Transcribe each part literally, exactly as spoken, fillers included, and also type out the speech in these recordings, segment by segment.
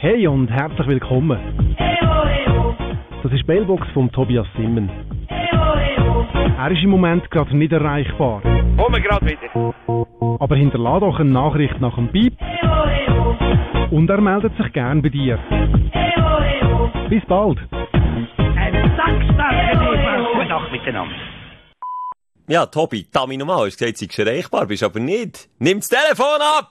Hey und herzlich willkommen. Das ist die Mailbox von Tobias Simmen. Er ist im Moment gerade nicht erreichbar. Kommen wir gerade wieder. Aber hinterlass doch eine Nachricht nach dem Piep. Und er meldet sich gern bei dir. Bis bald. Einen sackstarken Eva. Gute Nacht miteinander. Ja, Tobi, Tami nochmal, hast gesagt, sie ist erreichbar, bist aber nicht. Nimm das Telefon ab!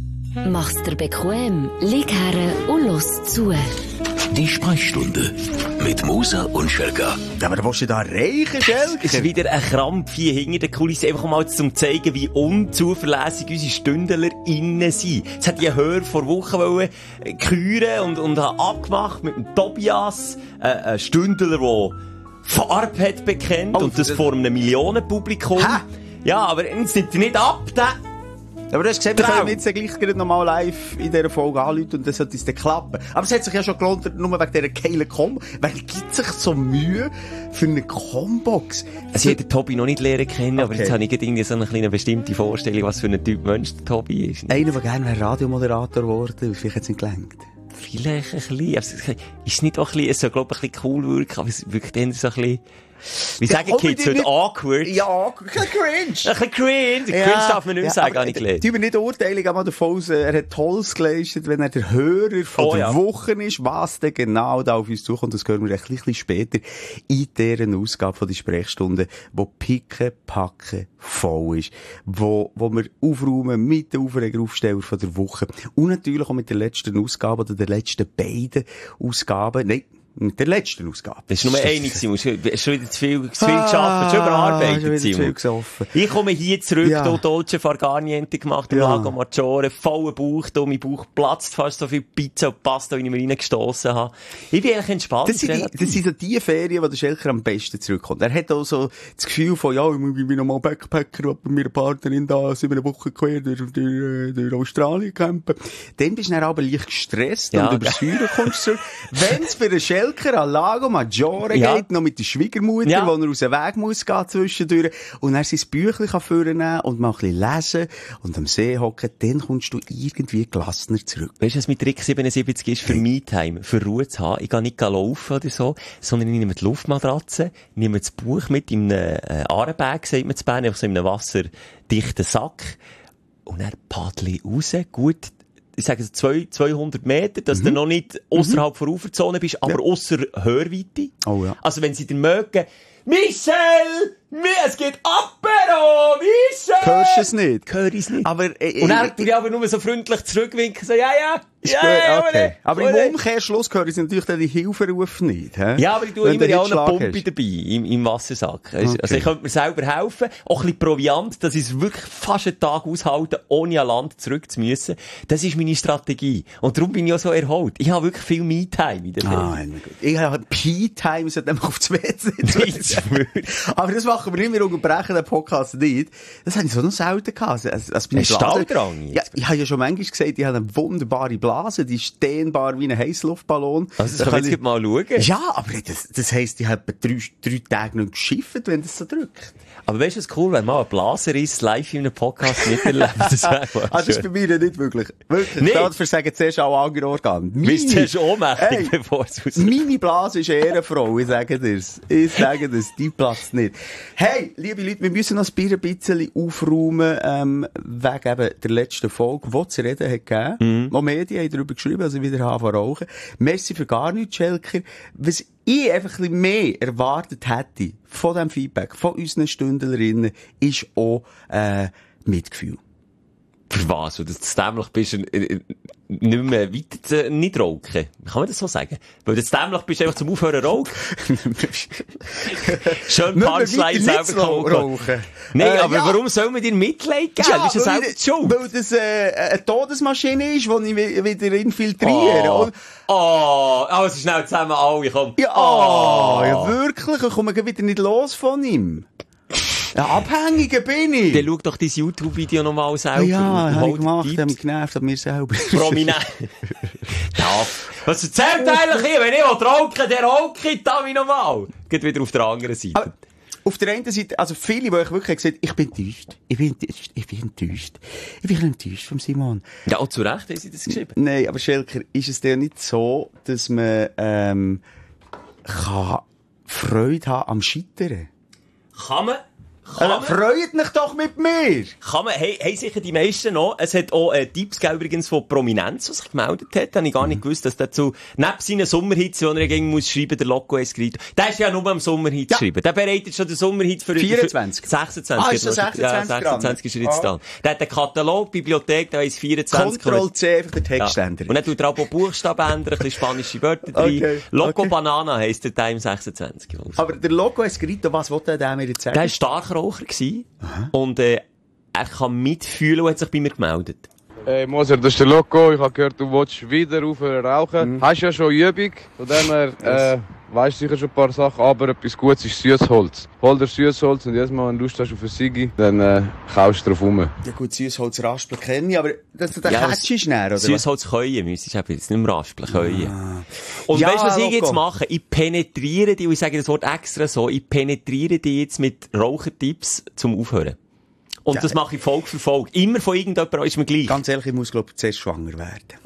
Mach's dir bequem, lieg her und los zu. Die Sprechstunde mit Musa und Schelka. Aber was du da erreichen, Schelka? Es ist wieder ein Krampf hier hinter der Kulisse, einfach mal zum zeigen, wie unzuverlässig unsere StündlerInnen sind. Es hat ja Hör vor Wochen wollen küren und, und haben abgemacht mit dem Tobias, äh, ein Stündler, der Farbe hat bekennt oh, und das, das vor einem Millionenpublikum. Hä? Ja, aber jetzt nimmt er nicht ab, der... Aber du hast gesehen, wir können jetzt gleich gerade nochmal live in dieser Folge anrufen und das sollte uns dann klappen. Aber es hat sich ja schon gelohnt, nur wegen dieser geilen Combo. Weil es gibt sich so Mühe für eine Combox. Also ich habe den Tobi noch nicht lernen kennen, okay. Aber jetzt habe ich irgendwie so eine kleine bestimmte Vorstellung, was für ein Typ Mensch der Tobi ist. Einer, der gerne Radiomoderator geworden ist, vielleicht hat es nicht gelangt. Vielleicht ein bisschen. Also, ist nicht auch ein bisschen, es soll, glaube ich, ein bisschen cool wirken, aber es wirkt dann so ein bisschen... Wie sagen ja, Kids heute? Awkward? Ja, awkward. Ein bisschen cringe. Ein bisschen cringe. Ja, cringe darf man nicht mehr ja, sagen, habe ich gelernt. Tun wir nicht urteilen, aber davon aus, er hat Tolles geleistet, wenn er der Hörer von oh, der ja. Woche ist, was denn genau da auf uns zukommt. Das hören wir ein bisschen später in dieser Ausgabe von der Sprechstunde, wo Picke, Packe voll ist. Wo, wo wir aufräumen mit den Aufregeraufsteller von der Woche. Und natürlich auch mit der letzten Ausgabe oder der letzten beiden Ausgaben. Nein. Mit der letzten Ausgabe. Das ist nur eine gewesen. Du hast schon wieder zu viel, zu viel ah, geschafft, schon überarbeitet. Schon wieder zu viel gesoffen. Ich komme hier zurück, ja. hier Dolce Far Garniente gemacht, im ja. Lago Maggiore, vollen Bauch, da mein Bauch platzt fast so viel Pizza und Pasta, wie ich mir reingestossen habe. Ich bin eigentlich entspannt. Das sind, die, das sind so die Ferien, wo der Schelker am besten zurückkommt. Er hat auch so das Gefühl von, ja, ich bin nochmal Backpacker, und bei meiner Partnerin da, sind wir eine Woche quer durch, durch, durch Australien campen. Dann bist du dann aber leicht gestresst ja, und über Säure kommst zurück. Wenn es für den Schelker an Lago Maggiore ja. geht, noch mit der Schwiegermutter, ja. wo er aus dem Weg muss gehen zwischendurch, und er sein Büchlein kann vornehmen und mal ein bisschen lesen und am See hocken, dann kommst du irgendwie gelassener zurück. Weißt du, was mit Trick siebenundsiebzig ist? Für hey. Me-Time, für Ruhe zu haben. Ich gehe nicht laufen oder so, sondern ich nehme die Luftmatratze, nehme das Buch mit in einem äh, Arenbag, sagt man zu Bern, einfach so in einem wasserdichten Sack, und dann paddle ich raus, gut, ich sage so zweihundert Meter, dass mhm. du noch nicht ausserhalb mhm. der Uferzone bist, aber ja. ausser Hörweite. Oh ja. Also wenn sie dir mögen, Michel! Es geht Apero! Michel! Hörst du es nicht? Hör ich es nicht. Aber, äh, und dann tue ich aber nur so freundlich zurückwinken, so, ja, ja, ja, ja, okay. Aber oder? Im Umkehrschluss hören sie natürlich dann die Hilferufe nicht, hä? Ja, aber ich tue immer ja eine Pumpe hast. Dabei, im, im Wassersack. Okay. Also ich könnte mir selber helfen, auch ein bisschen Proviant, dass ich es wirklich fast einen Tag aushalte, ohne an Land zurück zu müssen. Das ist meine Strategie. Und darum bin ich auch so erholt. Ich habe wirklich viel Me-Time in der Ferien. Ah, gut. Ich habe Pee-Time, sollte einfach auf das W C. Aber das machen wir nicht, wir unterbrechen den Podcast nicht. Das habe ich so noch selten gehabt. Also, also bin ich Stalldrang? Ja, ich habe ja schon manchmal gesagt, ich habe eine wunderbare Blase, die ist dehnbar wie ein Heissluftballon. Also, das da kann ich jetzt mal schauen. Ja, aber das, das heisst, ich habe drei, drei Tage nicht geschifft, wenn das so drückt. Aber weißt du, was cool, wenn man ein Blaser-Riss live in einem Podcast miterlebt? Das wäre mal ah, das ist bei mir nicht wirklich. Wirklich. Nee. Dafür sagen zuerst auch andere Organe. Du bist zuerst ohnmächtig, hey, bevor es rauskommt. Meine Blase ist eine Ehrenfrau, ich sage dir's. Ich sage das, die platzt nicht. Hey, liebe Leute, wir müssen noch ein bisschen aufräumen, ähm, wegen eben der letzten Folge, die zu reden hat gegeben. Mhm. Auch Medien haben darüber geschrieben, also wieder haben von rauchen. Merci für gar nichts, Schelker. Was ich einfach ein bisschen mehr erwartet hätte von diesem Feedback, von unseren Stündlerinnen, ist auch, äh, Mitgefühl. Für was? Du dämlich bist, äh, nicht mehr weiter zu, nicht rauchen. Kann man das so sagen? Weil du dämlich bist, einfach zum Aufhören rauchen. Schön Punchline selber rauchen. Nein, äh, aber ja. Warum soll man dir Mitleid geben? Ja, das ist ja selber die Schuld. Weil das äh, eine Todesmaschine ist, die ich wieder infiltriere. Oh, oh, also schnell zusammen alle, komm. Ja, oh, ja wirklich, ich komme wieder nicht los von ihm. Ja, Abhängiger bin ich. Dann schau doch dein YouTube-Video nochmal selber. Ja, habe ich gemacht, habe mich genervt an mir selber. Prominent. Ja. Was erzählt eigentlich hier? Wenn ich rauche, der rauche ich, da wie nochmal. Geht wieder auf der anderen Seite. Aber auf der einen Seite, also viele, die ich wirklich gesagt ich bin enttäuscht. Ich bin enttäuscht. Ich bin enttäuscht. Ich bin enttäuscht vom Simon. Ja, auch zu Recht haben sie das geschrieben. Nein, aber Schelker, ist es denn nicht so, dass man, ähm, kann Freude haben am Scheitern? Kann man? Kann man? Freut mich doch mit mir! Kann man, hey, hey, sicher die meisten noch. Es hat auch, äh, Tipps gegeben übrigens von Prominenz, was sich gemeldet hat. Habe ich gar nicht gewusst, dass dazu, neben seinen Sommerhits, die er gegen muss schreiben, der Loco Escrito. Der ist ja nur am Sommerhit ja. geschrieben. Der bereitet schon den Sommerhit für vierundzwanzig. Für sechsundzwanzig. Ah, ist das sechsundzwanzig? Ja, sechsundzwanzig ist er jetzt dran. Der hat den Katalog, Bibliothek, da ist vierundzwanzig. Ctrl C, einfach den Text ja. ändern. Und dann tut er auch Buchstaben ändern, ein bisschen spanische Wörter drin. Okay. Loco okay. Banana heisst der Time sechsundzwanzig. Aber der Loco Escrito, was wollte der mir jetzt sagen? Der war Starkraucher gewesen. Aha. Und äh, er kann mitfühlen und hat sich bei mir gemeldet. Hey Moser, das ist der Loco. Ich habe gehört, du willst wieder aufhören rauchen. Mhm. Hast ja schon Übung. Von dem her äh, weißt sicher schon ein paar Sachen, aber etwas Gutes ist Süßholz. Hol dir Süßholz und jedes Mal, wenn du Lust hast auf eine Siggi, dann äh, kaufst du drauf rum. Ja gut, Süßholz raspeln kenne ich, aber das, das ja, catchst du schnell, oder? Süßholz keuen müsstest du jetzt nicht mehr raspeln, keuen. Ah. Und ja, weißt du, was Loco. ich jetzt mache? Ich penetriere dich, und ich sage das Wort extra so, ich penetriere dich jetzt mit Rauchertipps zum Aufhören. Und ja. das mache ich Folge für Folge. Immer von irgendjemandem ist mir gleich. Ganz ehrlich, ich muss, glaube ich, zuerst schwanger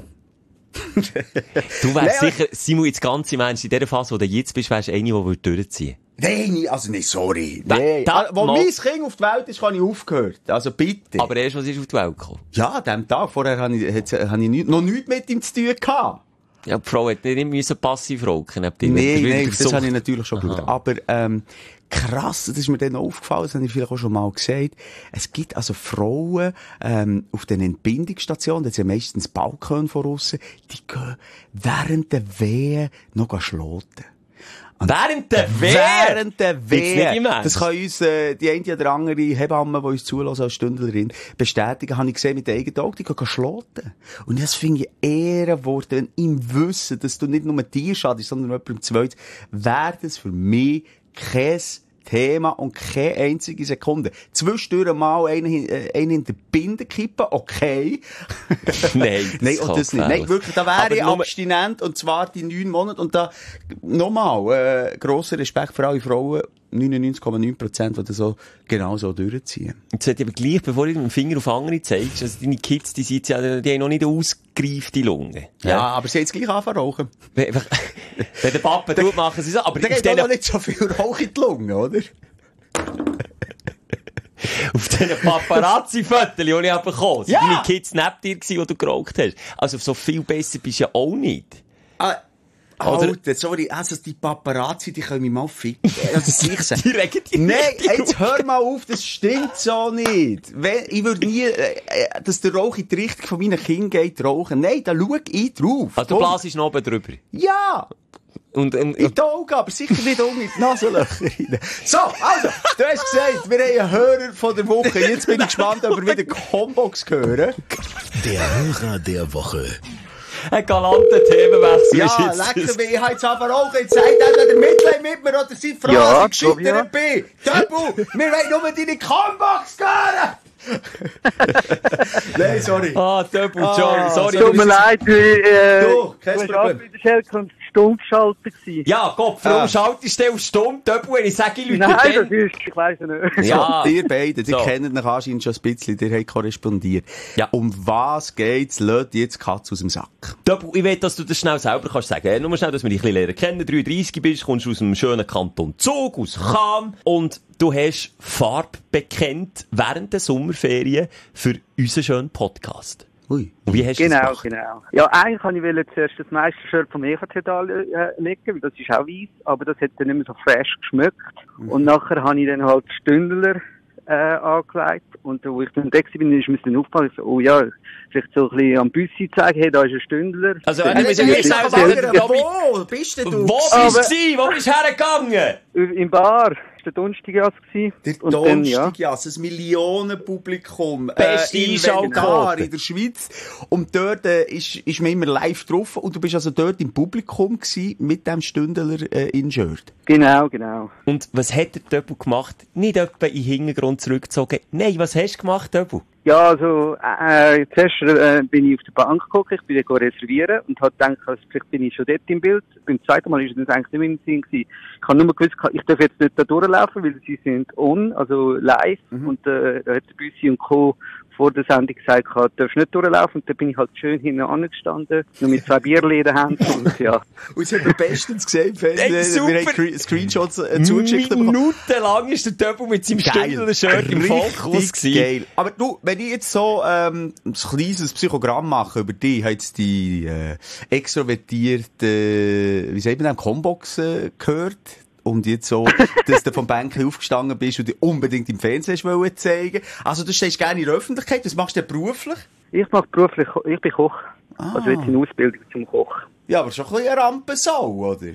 werden. Du wärst sicher, Simon, jetzt ganz im Ernst, in der Phase, wo du jetzt bist, wärst du eine, die durchziehen würde. Nein, also nicht, sorry. Da, nee. da, wo mal. mein Kind auf die Welt ist, habe ich aufgehört. Also bitte. Aber erst, was ist auf die Welt gekommen? Ja, an dem Tag. Vorher habe ich, habe ich nicht, noch nichts mit ihm zu tun gehabt. Ja, die Frau hat nicht müssen passiv rauchen. Nein, nein, das Sucht. Habe ich natürlich schon gedacht. Aber, ähm, krass, das ist mir dann aufgefallen, das habe ich vielleicht auch schon mal gesagt. Es gibt also Frauen, ähm, auf den Entbindungsstationen, das sind ja meistens Balkone von aussen, die gehen während der Wehe noch schloten. Während der Wehe? Während der Wehe. Das kann uns äh, die eine oder andere Hebamme, die uns zulassen als Stündlerin, bestätigen. Habe ich gesehen mit den eigenen Augen, die gehen schloten. Und das finde ich ehrenwort, wenn im Wissen, dass du nicht nur dir schadest, sondern jemandem zweit, wäre das für mich kein Thema und keine einzige Sekunde. Zwischendurch mal einen, äh, einen in der Binde kippen, okay. Nein, das Nein, und das nicht. Nein, wirklich, da wäre ich abstinent, und zwar die neun Monate, und da, nochmal, äh, grosser Respekt für alle Frauen, neunundneunzig Komma neun Prozent, die das so, genau so durchziehen. Jetzt sollte ich aber gleich, bevor du den Finger auf andere zeigst, also deine Kids, die sind ja, die haben noch nicht eine ausgereifte Lunge. Ja, ja, aber sie haben jetzt gleich angefangen rauchen. Wenn der Papa tut, machen sie so, aber da geht auch noch nicht so viel Rauch in die Lunge, oder? Auf diesen Paparazzi-Fotos, die ich habe bekommen, sind ja. deine Kids neben dir gewesen, wo du geraucht hast. Also so viel besser bist du ja auch nicht. Ah. Alter, sorry, also die Paparazzi, die können mich mal ficken. Also ich sagen. Die regen dich Nein, jetzt hör mal auf, das stimmt so nicht. Ich würde nie, äh, dass der Rauch in die Richtung von meinen Kindern geht, rauchen. Nein, da schau ich drauf. Also du blasest noch oben drüber? Ja! Und, und, in die Augen, aber sicher nicht unten in die Nasenlöcher rein. So, also, du hast gesagt, wir haben einen Hörer von der Woche. Jetzt bin ich gespannt, ob wir wieder Combox hören. Der Hörer der Woche. Ein galanter Themenwechsel ja, ist jetzt. Ja, lecker, wie ich jetzt aber auch. Jetzt sagt einer der Mitleid mit mir, oder seine Frage, ja, gescheitert bin. Töppu, wir wollen nur deine Combox hören. Nein, sorry. Ah, Töppu, John, sorry. Tut mir leid, wie, äh, du, kein Problem. Stumm geschaltet gewesen. Ja, Gott, warum ah. schaltest du auf stumm? Töppu, wenn ich sage, Leute, nein, das ist, ich weiss nicht. Ja, ihr beide, die so. Kennen euch anscheinend schon ein bisschen, ihr habt korrespondiert. Ja. Um was geht's? Lasst jetzt die Katze aus dem Sack. Töppu, ich will, dass du das schnell selber kannst sagen. Nur schnell, dass wir dich ein bisschen lernen kennen. dreiunddreissig bist, kommst aus dem schönen Kanton Zug, aus Cham, und du hast Farbe bekennt während der Sommerferien für unseren schönen Podcast. Ui. Und wie hast du genau, das gemacht? Genau. Ja, eigentlich wollte ich zuerst das Meistershirt vom E K T da legen, weil das ist auch weiss, aber das hat dann nicht mehr so fresh geschmeckt. Mhm. Und nachher habe ich dann halt Stündler äh, angelegt, und wo ich dann da bin, ist mir dann aufgefallen, so, oh ja, vielleicht so ein bisschen am Büssi zeigen, hey, da ist ein Stündler. Also, wenn du mir sagst, wo bist du? Wo bist du? Wo bist du hergegangen? Im Bar. Der Donnerstagjass gsi. Der Donnerstagjass, ja. Ein Millionenpublikum. Beste äh, Einschaltquote in der Schweiz. Und dort äh, ist, ist man immer live drauf. Und du bist also dort im Publikum gsi mit dem Stündler äh, in Shirt. Genau, genau. Und was hat der Töppu gemacht? Nicht etwa in den Hintergrund zurückgezogen. Nein, was hast du gemacht, Töppu? Ja, also, äh, zuerst, äh, bin ich auf der Bank geguckt, ich bin dann reservieren und hab gedacht, also, vielleicht bin ich schon dort im Bild. Beim zweiten Mal ist es eigentlich nicht mehr im Sinn gewesen. Ich habe nur gewusst, ich darf jetzt nicht da durchlaufen, weil sie sind on, also live, mhm. und, äh, da hat der Büssi und Co. vor der Sendung gesagt, du darfst nicht durchlaufen, und dann bin ich halt schön hinten angestanden, nur mit zwei Bierchen in der Hand, und ja. Und sie haben wir bestens gesehen, wir haben Screenshots äh, zugeschickt bekommen. Minutenlang ist der Töpel mit seinem Stündler-Shirt im Fokus gewesen. Geil. Aber du, wenn ich jetzt so, ähm, ein kleines Psychogramm mache über dich, hat es die, äh, extrovertierte, wie sagt man das, Combox, äh, gehört? Und jetzt so, dass du vom Bänkchen aufgestanden bist und dich unbedingt im Fernsehen wollen zeigen. Also du stehst gerne in der Öffentlichkeit, was machst du denn beruflich? Ich mache beruflich, ich bin Koch. Ah. Also jetzt in Ausbildung zum Koch. Ja, aber schon ein bisschen eine Rampensau, oder?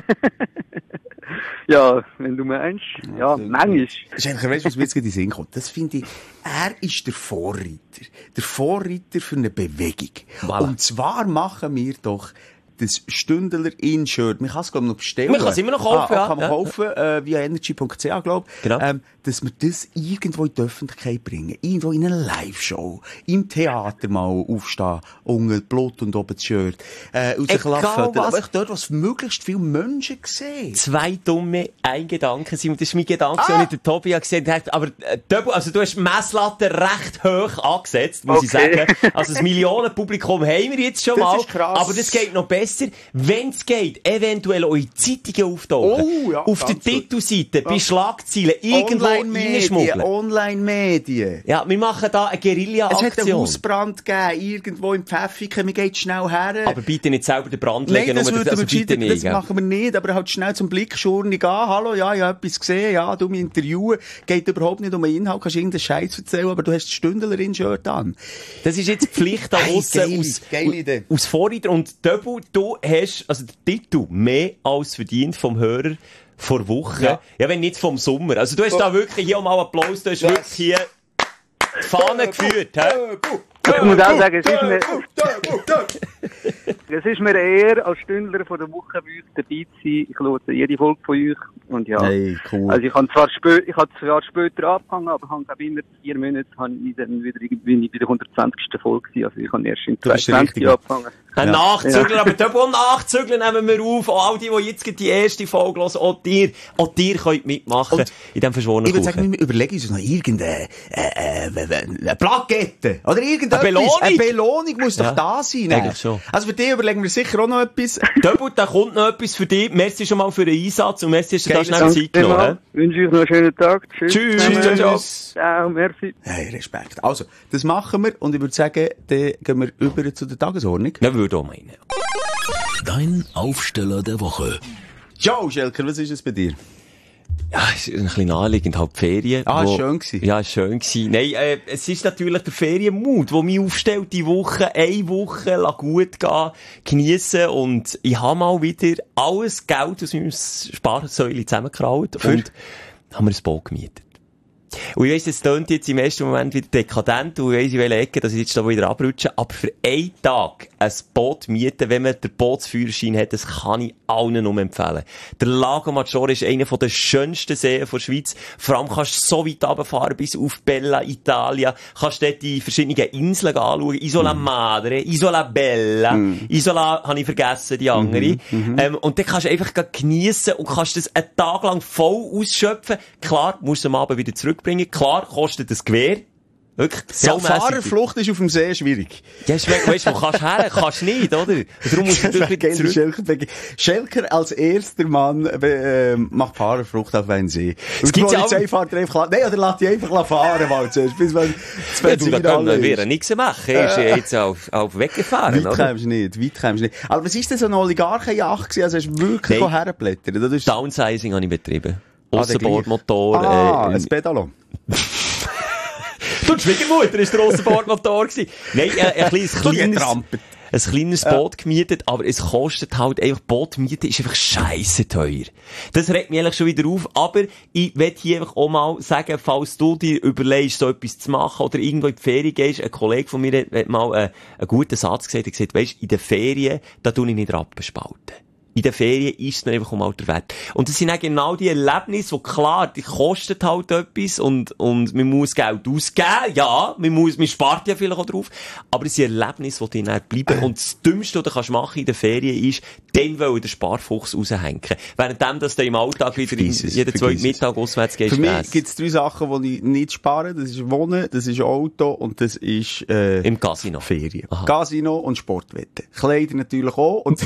Ja, wenn du meinst. Ja, also, manchmal. Das ist eigentlich, weißt du, was mir jetzt gerade in den Sinn kommt? Das finde ich, er ist der Vorreiter. Der Vorreiter für eine Bewegung. Voilà. Und zwar machen wir doch das Stündler-In-Shirt. Man kann es, glaube ich, noch bestellen. Man kann es immer noch kaufen, ah, ja. kann man ja. kaufen, äh, via energy punkt c h, glaube ich. Genau. Ähm, dass wir das irgendwo in die Öffentlichkeit bringen. Irgendwo in eine Live-Show. Im Theater mal aufstehen. Unten Blut und oben das Shirt. Äh, und sich lachen. Aber ich dort, was möglichst viele Menschen sehen. Zwei dumme, ein Gedanke sind. Das ist mein Gedanke, ah. den ich der Tobias gesehen habe. Aber, äh, also du hast die Messlatte recht hoch angesetzt, muss okay. ich sagen. Also das Millionenpublikum haben wir jetzt schon das mal. Ist krass. Aber das geht noch besser. Wenn es geht, eventuell auch in Zeitungen auftauchen. Oh, ja, auf der Titelseite, bei Schlagzeilen, irgendwo reinschmuggeln. Online-Medien. Ja, wir machen da eine Guerilla-Aktion. Es hat einen Hausbrand gegeben, irgendwo im Pfäffiken, wir gehen schnell her. Aber bitte nicht selber den Brand legen. Nein, das, nur das, also bitte nicht, das machen wir nicht, aber halt schnell zum Blickschurnig gehen. Hallo, ja, ich habe etwas gesehen, ja, du mich interviewen. Geht überhaupt nicht um den Inhalt, kannst irgendeinen Scheiß erzählen, aber du hast das Stündlerin-Shirt an. Das ist jetzt Pflicht an uns hey, aus, geile aus Vorreiter. Und Döbel, du hast, also der Titel, mehr als verdient vom Hörer vor Wochen. Ja. ja, wenn nicht vom Sommer. Also du hast oh. da wirklich hier mal Applaus, du hast yes. wirklich hier die Fahne geführt. He? Ich muss auch sagen, es ist mir, es ist mir eher als Stündler von der Woche bei euch dabei zu sein. Ich höre jede Folge von euch. Und ja. Hey, cool. Also ich habe zwar spät, ich habe zwar später angefangen, aber ich habe glaube immer vier Monate, habe ich dann wieder irgendwie bei der hundertzwanzigsten Folge gewesen. Also ich habe erst in zweitausendzwanzig angefangen. Ein ja. Nachzügler, ja. aber da wo Nachzügler nehmen wir auf. Auch all die, die jetzt die erste Folge hören, auch dir, auch dir könnt mitmachen. Und in dem verschworenen Ich würde sagen, wir überlegen uns noch irgendeine, äh, äh, eine Plakette. Oder irgendetwas. Eine Belohnung? Eine Belohnung muss doch ja. da sein. Eigentlich schon. Also für dich überlegen wir sicher auch noch etwas. Döbel, da kommt noch etwas für dich. Merci schon mal für den Einsatz und merci, dass du da schnell Zeit genommen hast. Ich wünsche euch noch einen schönen Tag. Tschüss. Tschüss. Tschüss. Tschüss. Ciao, merci. Hey, Respekt. Also, das machen wir und ich würde sagen, dann gehen wir über zu der Tagesordnung. Ja, würde auch meinen. Dein Aufsteller der Woche. Ciao, Schelker, was ist es bei dir? Ja, es ist ein bisschen naheliegend, halt die Ferien. Ah, wo, schön gewesen. Ja, schön gewesen. Nein, äh, es ist natürlich der Ferienmut, der mich aufstellt, die Woche, eine Woche, lass gut gehen, geniessen und ich habe mal wieder alles Geld aus meinem Sparsäule zusammengekraut und haben wir ein Boot gemietet. Und ich weiss, es tönt jetzt im ersten Moment wieder dekadent und ich weiss, in welcher Ecke, dass ich jetzt da wieder abrutsche, aber für einen Tag ein Boot mieten, wenn man den Bootsführerschein hat, das kann ich allen nur empfehlen. Der Lago Maggiore ist einer der schönsten Seen der Schweiz. Vor allem kannst du so weit runterfahren bis auf Bella Italia, kannst dort die verschiedenen Inseln anschauen, Isola mm. Madre, Isola Bella, mm. Isola, habe ich vergessen, die andere. Mm-hmm. Ähm, und dann kannst du einfach geniessen und kannst das einen Tag lang voll ausschöpfen. Klar, musst du am Abend wieder zurückbringen. Klar, kostet das Gewehr. Wirklich, so ja, Fahrerflucht ist auf dem See schwierig. Ja, weißt du, wo kannst du her? Kannst nicht, oder? Darum musst du natürlich wieder zurück. Schelker, Schelker als erster Mann äh, macht Fahrerflucht auf einen See. Es gibt ja auch... Fahrt einfach, nein, oder lässt die einfach fahren, weil zuerst, bis man das Benzin ja, du, da können wir nichts machen. Er ist ja jetzt auf, auf weggefahren, weit oder? Weit nicht, weit kommst du nicht. Aber was ist denn so eine Oligarchenjacht gewesen? Also hast du wirklich nee. herblättert? Ist... Downsizing habe ich betrieben. Aussenbordmotor. Ah, äh, ein Pedalo. Du, die Schwiegermutter war der Aussenbordmotor. Nein, äh, ein kleines, kleines, ein kleines ja. Boot gemietet, aber es kostet halt einfach, Boot mieten ist einfach scheisse teuer. Das regt mich eigentlich schon wieder auf, aber ich will hier einfach auch mal sagen, falls du dir überlegst, so etwas zu machen oder irgendwo in die Ferien gehst, ein Kollege von mir hat mal äh, einen guten Satz gesagt, er hat gesagt, weisst, in den Ferien, da tue ich nicht Rappen spalten. in den Ferien ist es dann einfach um alter Wert. Und das sind auch genau die Erlebnisse, die klar, die kosten halt etwas und, und man muss Geld ausgeben. Ja, man muss, man spart ja vielleicht auch drauf. Aber es sind Erlebnisse, die dir dann bleiben. Und das Dümmste, was du kannst machen in den Ferien ist, dann wollen den Sparfuchs raushängen. Währenddem, dass du im Alltag wieder in, jeden zweiten Mittag auswärts gehst. Für mich gibt es drei Sachen, die ich nicht spare. Das ist Wohnen, das ist Auto und das ist, äh, im Casino. Ferien. Aha. Casino und Sportwetten. Kleider natürlich auch. Und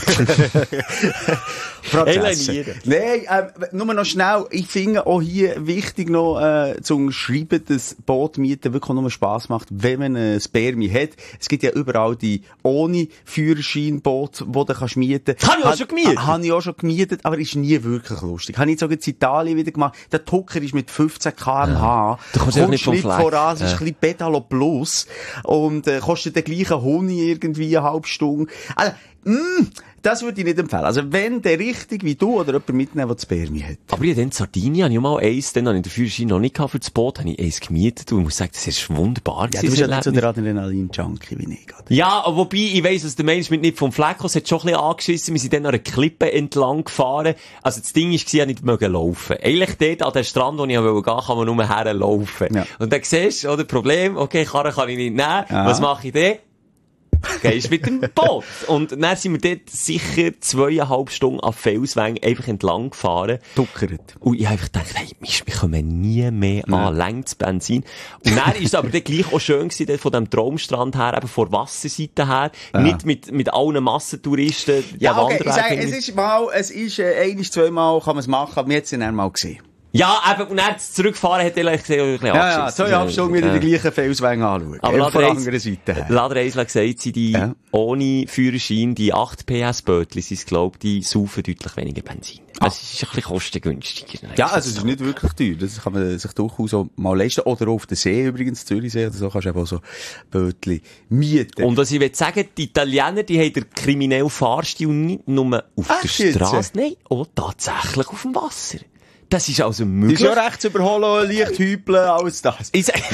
Elenieren. Nein, äh, nur noch schnell. Ich finde auch hier wichtig noch, äh, zu unterschreiben, dass Bootmieten wirklich nur Spass macht, wenn man ein Spermi hat. Es gibt ja überall die ohne Führerschein-Boote, die du kannst mieten. Habe ich auch schon gemietet. Habe ich auch schon gemietet, aber ist nie wirklich lustig. Habe ich jetzt sogar in Italien wieder gemacht. Der Tucker ist mit fünfzehn Kilometer pro Stunde. Ja. Du kommst auch nicht vom Fleck. Voran, es ist Ja. ein bisschen Pedalo Plus. Und, äh, kostet den gleichen Honig irgendwie eine halbe Stunde. Also, mh, das würde ich nicht empfehlen. Also, wenn der richtig wie du oder jemand mitnehmen, der das Spermi hat. Aber ich dann in Sardinien, habe ich mal eins, dann habe ich den Führerschein noch nicht gehabt für das Boot, habe ich eins gemietet und ich muss sagen, das ist wunderbar. Ja, du bist ja nicht so der Adrenalin-Junkie wie ich. Oder? Ja, wobei, ich weiss, was der Mensch mit nicht vom Fleck aus hat schon ein bisschen angeschissen. Wir sind dann an einer Klippe entlang gefahren. Also das Ding war, ich nicht mögen laufen. Eigentlich dort an dem Strand, wo ich gehen wollte, kann man nur herlaufen. Ja. Und dann siehst du, oder, Problem, okay, Karre kann ich nicht nehmen. Ja. Was mache ich denn? Gehst mit dem Boot. Und dann sind wir dort sicher zweieinhalb Stunden an Felswängen einfach entlang gefahren. Duckert. Und ich habe einfach gedacht, hey, Mist, wir kommen nie mehr ja. an, längt's Benzin. Und dann ist es aber dann gleich auch schön gewesen, von dem Traumstrand her, eben von der Wasserseite her, ja. nicht mit, mit allen Massentouristen, ja, okay, ich sage, es ist mal, es ist, äh, einiges, zweimal kann man es machen, aber wir haben es dann mal gesehen. Ja, eben, und dann zurückfahren hat er ein bisschen ja, ja, zweieinhalb Stunden wieder ja. die gleichen Felswänge anschauen. Aber von der anderen Seite her. Ladereisler hat gesagt, sie die, ja. ohne Führerschein, die acht P S Bötli, sie glaubt, die saufen deutlich weniger Benzin. Ah. Also, es ist ein bisschen kostengünstiger. Ja, also, es ist nicht wirklich teuer. Das kann man sich durchaus auch mal leisten. Oder auf der See übrigens, Zürichsee, oder so, kannst du eben auch so Bötli mieten. Und was ich will sagen, die Italiener, die haben den kriminellen Fahrstil nicht nur auf Ach, der Straße, nein, auch tatsächlich auf dem Wasser. Das ist also möglich. Das ist ja rechts überholen, leicht hüpeln, alles das. Ich sag,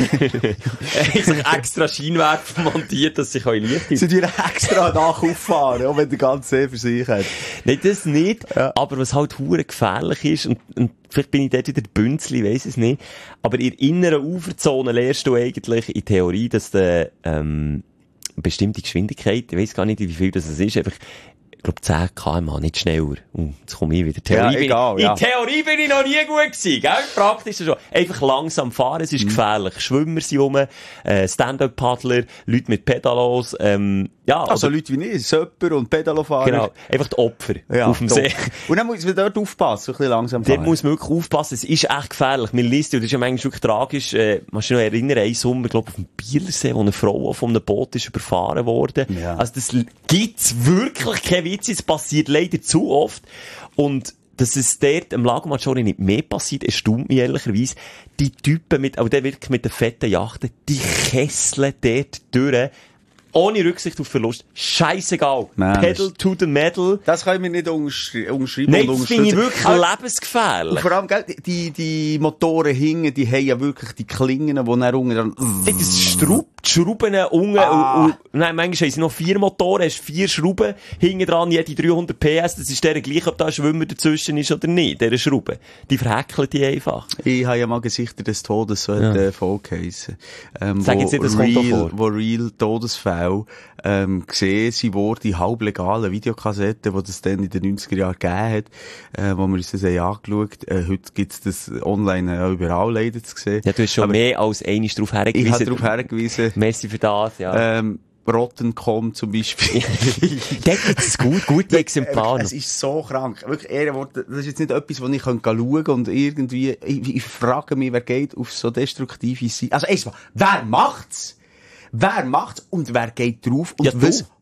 ich sag extra Scheinwerfer montiert, dass ich euch leicht sind die extra nachfahren, auch wenn der ganze See für sich hat. Nein, das nicht. Ja. Aber was halt hure gefährlich ist, und, und vielleicht bin ich dort wieder Bünzli, weiss es nicht. Aber in der inneren Uferzone lernst du eigentlich in Theorie, dass du, ähm, bestimmte Geschwindigkeit, ich weiss gar nicht, wie viel das ist, einfach, ich glaube, zehn Kilometer pro Stunde, nicht schneller. Uh, jetzt komme ich wieder. Theorie ja, egal, bin, ja. In Theorie bin ich noch nie gut gewesen, gell? Praktisch schon. Einfach langsam fahren, es ist mhm. gefährlich. Schwimmer sind rum, äh, Stand-Up-Paddler, Leute mit Pedalos, ähm, ja. Also oder, Leute wie ich, Söpper und Pedalofahrer. Genau. Einfach die Opfer. Ja, auf dem See. Und dann muss man dort aufpassen, ein bisschen langsam fahren. Dort muss man wirklich aufpassen, es ist echt gefährlich. Man liest, und das ist ja manchmal wirklich tragisch, äh, man sich noch erinnern, ein Sommer, glaube ich, auf dem Bielersee, wo eine Frau von einem Boot ist überfahren worden. Ja. Also das gibt's wirklich kein Witz, es passiert leider zu oft. Und dass es dort im Lago Maggiore nicht mehr passiert, erstaunt mich ehrlicherweise. Die Typen mit, aber der wirklich mit den fetten Yachten, die kesseln dort durch. Ohne Rücksicht auf Verlust. Scheissegal. Nein, Pedal to the metal. Das können wir nicht umschri- umschreiben. Nein, und das finde ich wirklich aber lebensgefährlich. Und vor allem, gell, die, die Motoren hingen, die haben ja wirklich die Klingen, die dann unten dann... Das Schraub, die Schrauben unten, Ah. und, und, nein, manchmal haben sie noch vier Motoren, hast vier Schrauben hinten dran, jede dreihundert P S, das ist der gleich, ob da ein Schwimmer dazwischen ist oder nicht, diese Schrauben. Die verhäkeln die einfach. Ich habe ja mal Gesichter des Todes, so Ja. hat der Volk geheissen. Ähm, Sag jetzt nicht, das kommt real, vor. wo real Todesfälle, ähm, gesehen sie wurden, die halblegalen Videokassetten, die das dann in den neunziger Jahren gegeben hat, äh, wo wir uns das haben angeschaut. Äh, heute gibt's das online äh, überall leider zu sehen. Ja, du hast schon Aber mehr als einmal darauf hergewiesen. ich habe darauf hergewiesen. Merci für das, ja. Ähm, Rotten punkt com zum Beispiel. Dort gibt es gut, gute Exemplare. Es ist so krank. Wirklich, Ehrenwort, das ist jetzt nicht etwas, wo ich schauen kann und irgendwie, ich, ich frage mich, wer geht auf so destruktive Seiten. Also erstmal, wer macht's? Wer macht's und wer geht drauf und Ja, du. was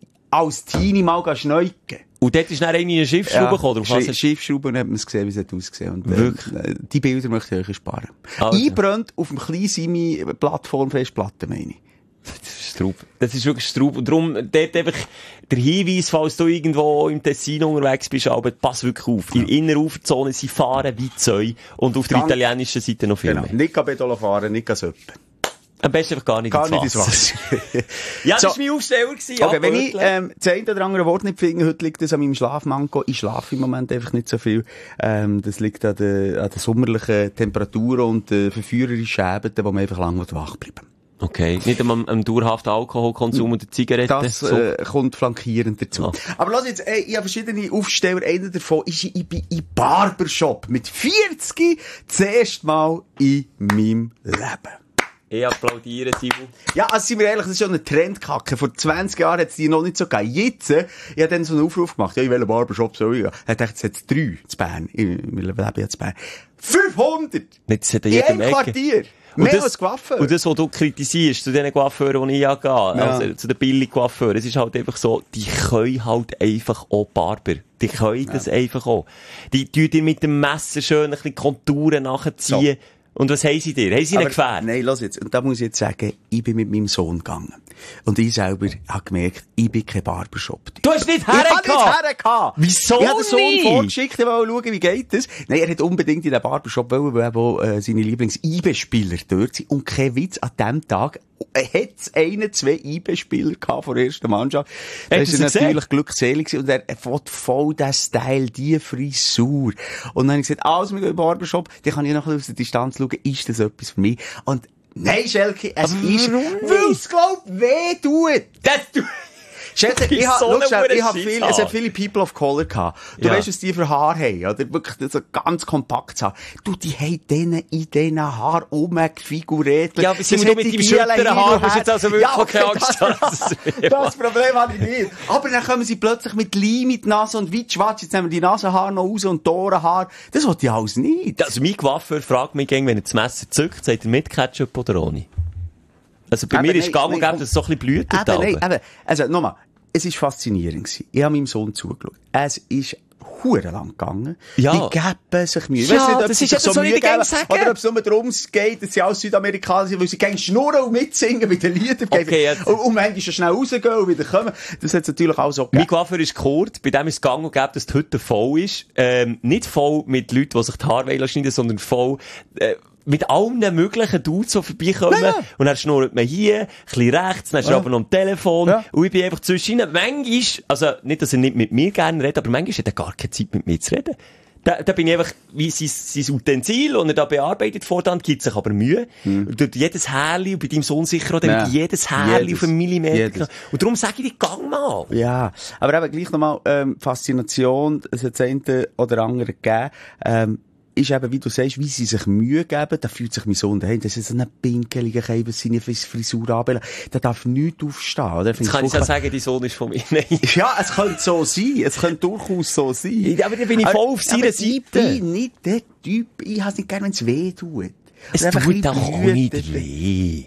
als Teenie mal schneuken? Und dort ist dann eine in eine Schiffsschraube gekommen. Sch- Ja, Schiffsschraube, und hat man es gesehen, wie es hat ausgesehen. Und, Wirklich? äh, die Bilder möchte ich euch sparen. Also. Einbrennt auf dem Klein-Simi-Plattform Festplatte, meine ich. Das ist Straub. Das ist wirklich Straub. Und darum, dort einfach der Hinweis, falls du irgendwo im Tessin unterwegs bist, aber pass wirklich auf. In der Inneruferzone, sie fahren wie Zeu. Und auf der Dank. italienischen Seite noch viel Genau. mehr. Nicht Pedalo fahren, nicht Söppen. Am besten einfach gar nicht Gar ins nicht Wasser. ins Wasser. Ja, das So. war mein Aufsteller. Okay, Ja, wenn ich wirklich. ähm, das eine oder andere Wort nicht finde, heute liegt das an meinem Schlafmanko. Ich schlafe im Moment einfach nicht so viel. Ähm, das liegt an den, an den sommerlichen Temperaturen und den verführerischen Abenden, wo man einfach lange wach bleiben. Okay, nicht am, am dauerhaften Alkoholkonsum und der Zigaretten. Das so. äh, kommt flankierend dazu. Ah. Aber lass jetzt, ey, ich habe verschiedene Aufsteller. Einer davon ist, ich bin im Barbershop mit vierzig das erste Mal in meinem Leben. Ich applaudiere, Simon. Ja, also sind wir ehrlich, das ist schon eine Trendkacke. Vor zwanzig Jahren hat es die noch nicht so gegeben. Jetzt, äh, ich habe dann so einen Aufruf gemacht, ja, in welchen Barbershop soll ich gehen? Ich dachte, jetzt hat es drei in Bern. Ich, wir leben jetzt in Bern. fünfhundert! Nicht, das hat In jedem einem Ecke. Quartier! Und Mehr das- als Coiffeur. Und das, was du kritisierst, zu den Coiffeuren, die ich ja gehe, Ja. also zu den billigen Coiffeuren, es ist halt einfach so, die können halt einfach auch Barber. Die können das einfach auch. Die tun dir mit dem Messer schön ein bisschen Konturen nachziehen. Und was haben sie dir? Haben sie ihnen Aber- gefällt? Nein, lass jetzt. Und da muss ich jetzt sagen, ich bin mit meinem Sohn gegangen. Und ich selber habe gemerkt, ich bin kein Barbershop. Du hast nicht Ich habe hergehabt! nicht hergehabt. Wieso Ich habe den Sohn nicht? vorgeschickt, ich wollte schauen, wie geht das. Nein, er hat unbedingt in den Barbershop wollen, weil eben, äh, seine Lieblings-I B-Spieler dort sind. Und kein Witz, an dem Tag hat es einen, zwei I B-Spieler gehabt von der ersten Mannschaft. Da Hat ist er er sie natürlich glückselig gewesen. Und er will voll den Style, die Frisur. Und dann habe ich gesagt, alles mit dem Barbershop, die kann ich noch ein bisschen aus der Distanz schauen, ist das etwas für mich? Und nein, Schelke, es Aber ist, warum weil es, glaub, weh tut. Das, du, Schelke, bist ich hab, so schau, ein schnell, ich hab Scheisshaar. viel, es hat viele People of Color gehabt. Du Ja. weißt, was die für Haar haben, oder? Wirklich, so ganz kompakt haben. Du, die haben denen in diesen Haar rumgefiguriert. Ja, aber sind wir mit deinem schütteren Haar, musst du jetzt also wirklich ja, keine Angst haben, dass es weh Das Problem habe ich nicht. Aber dann kommen sie plötzlich mit Leim in die Nase und weit schwarz, jetzt nehmen wir die Nasenhaare noch raus und die Ohrenhaare. Das will ich alles nicht. also mein Coiffeur fragt mich gern, wenn er das Messer zückt, sagt er mit Ketchup oder ohne? Also bei Eben, mir ist nein, gang und nein, gäbe, komm. dass es so ein bisschen blüht. Eben, nein, eben. Also, nochmal. Es war faszinierend gewesen. Ich habe meinem Sohn zugeschaut. Es ist hure lang gegangen. Ja. Die geben sich Mühe. Ja, Ich weiss nicht, ob das sie ist sich eben so, so wie Mühe die Gang geben, sagen. oder ob es nur darum geht, dass sie alle Südamerikaner sind, weil sie gerne schnurren und mitsingen bei den Liedern. Okay, jetzt- und, und manchmal schon schnell rausgehen und wieder kommen. Das hat es natürlich auch so Mein gegeben. Coiffeur ist Kurt, bei dem ist es gang und gäbe, dass die Hütte voll ist. Ähm, nicht voll mit Leuten, die sich die Haare schneiden, sondern voll, äh, mit allen möglichen Dudes, die vorbeikommen. Ja. Und dann schnurrt man hier, ein bisschen rechts, dann ist er Ja. aber noch am Telefon. Ja. Und ich bin einfach zwischen ihnen. Manchmal, also nicht, dass er nicht mit mir gerne redet, aber manchmal hat er gar keine Zeit mit mir zu reden. Da, da bin ich einfach, wie sein, sein Utensil, und er da bearbeitet vordan, gibt sich aber Mühe. Und durch jedes Härli, und bei deinem Sohn sicher auch, der Ja. wird jedes Härli Jedes. auf einen Millimeter. Jedes. Und darum sage ich dir, gang mal. Ja, aber eben gleich nochmal, ähm, Faszination, es hat das eine oder andere gegeben, ähm, ist eben, wie du sagst, wie sie sich Mühe geben, da fühlt sich mein Sohn daheim, das ist so ein pinkeliger Kerl, was seine Frisur anbelangt, da darf nichts aufstehen, oder? Jetzt kann ich ja sagen, dein Sohn ist von mir. Nein. Ja, es könnte so sein, es könnte durchaus so sein. Ja, aber da bin ich voll auf seiner aber Ich Seite. bin nicht der Typ, ich habe es nicht gerne, wenn es weh tut. Es Und einfach tut ein doch bisschen auch blüht. nicht weh.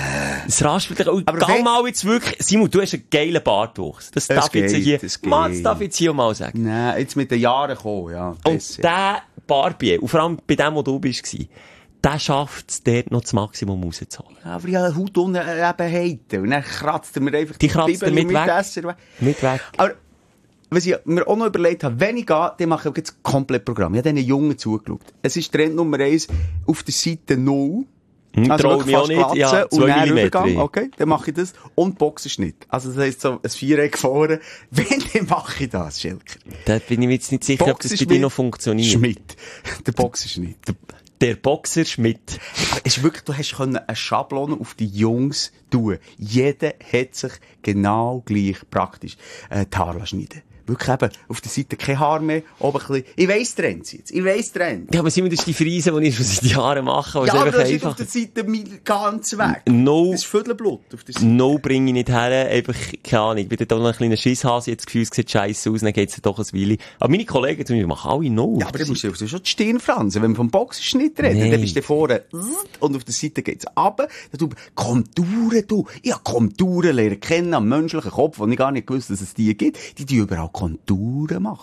Es raspelt dich. Und Aber geh wenn- mal jetzt wirklich, Simon, du hast einen geilen Bartwuchs. Das Es darf ich jetzt geht, hier, es Mann, das geht. darf ich jetzt hier mal sagen. Nein, jetzt mit den Jahren kommen, ja. Und besser. der Barbier, und vor allem bei dem, wo du bist, der schafft es, dort noch das Maximum rauszuholen. Aber ich habe Hautunebenheiten. Und dann kratzt er mir einfach Die kratzt er Bibel mit weg. Messer weg. Mit weg. Aber, was ich mir auch noch überlegt habe, wenn ich gehe, dann mache ich jetzt komplett Programm. Ich habe diesen Jungen zugeschaut. Es ist Trend Nummer eins auf der Seite null. Hm, Also trau wirklich mich auch fast nicht. Ja, Glatze und zwei dann Millimeter. Übergang. Okay, dann mache ich das. Und Boxerschnitt. Also das heisst so ein Viereck vorne. Wenn, dann mache ich das, Schelker. Da bin ich mir jetzt nicht sicher, ob das bei dir noch funktioniert. Schmidt. Der Boxerschnitt. Der Boxer Schmidt. Es ist wirklich, du hast können eine Schablone auf die Jungs tun. Jeder hat sich genau gleich praktisch äh, die Haare schneiden. Wirklich eben, auf der Seite kein Haar mehr, oben ein bisschen. Ich weiss Trends jetzt. Ich weiss Trends. Ja, aber Simon, das ist die Frise, die ich schon seit Jahren mache. Ja, Ja, aber einfach du hast nicht einfach. auf der Seite mi- ganz weg. No. Das ist Viertelblut auf der Seite. No bringe ich nicht her, einfach, keine Ahnung, ich bin da noch ein kleiner Schisshase, jetzt das Gefühl, es sieht scheisse aus, dann geht's doch ein Weile. Aber meine Kollegen zum Beispiel machen alle No. Ja, aber dann musst du schon die Stirn fransen. Wenn wir vom Boxerschnitt reden, Nein. dann bist du vorne und auf der Seite geht's runter. Dann du Konturen, du. Ich habe Konturen lernen kennen am menschlichen Kopf, wo ich gar nicht gewusst, dass es die gibt. Die die überall Konturen machen.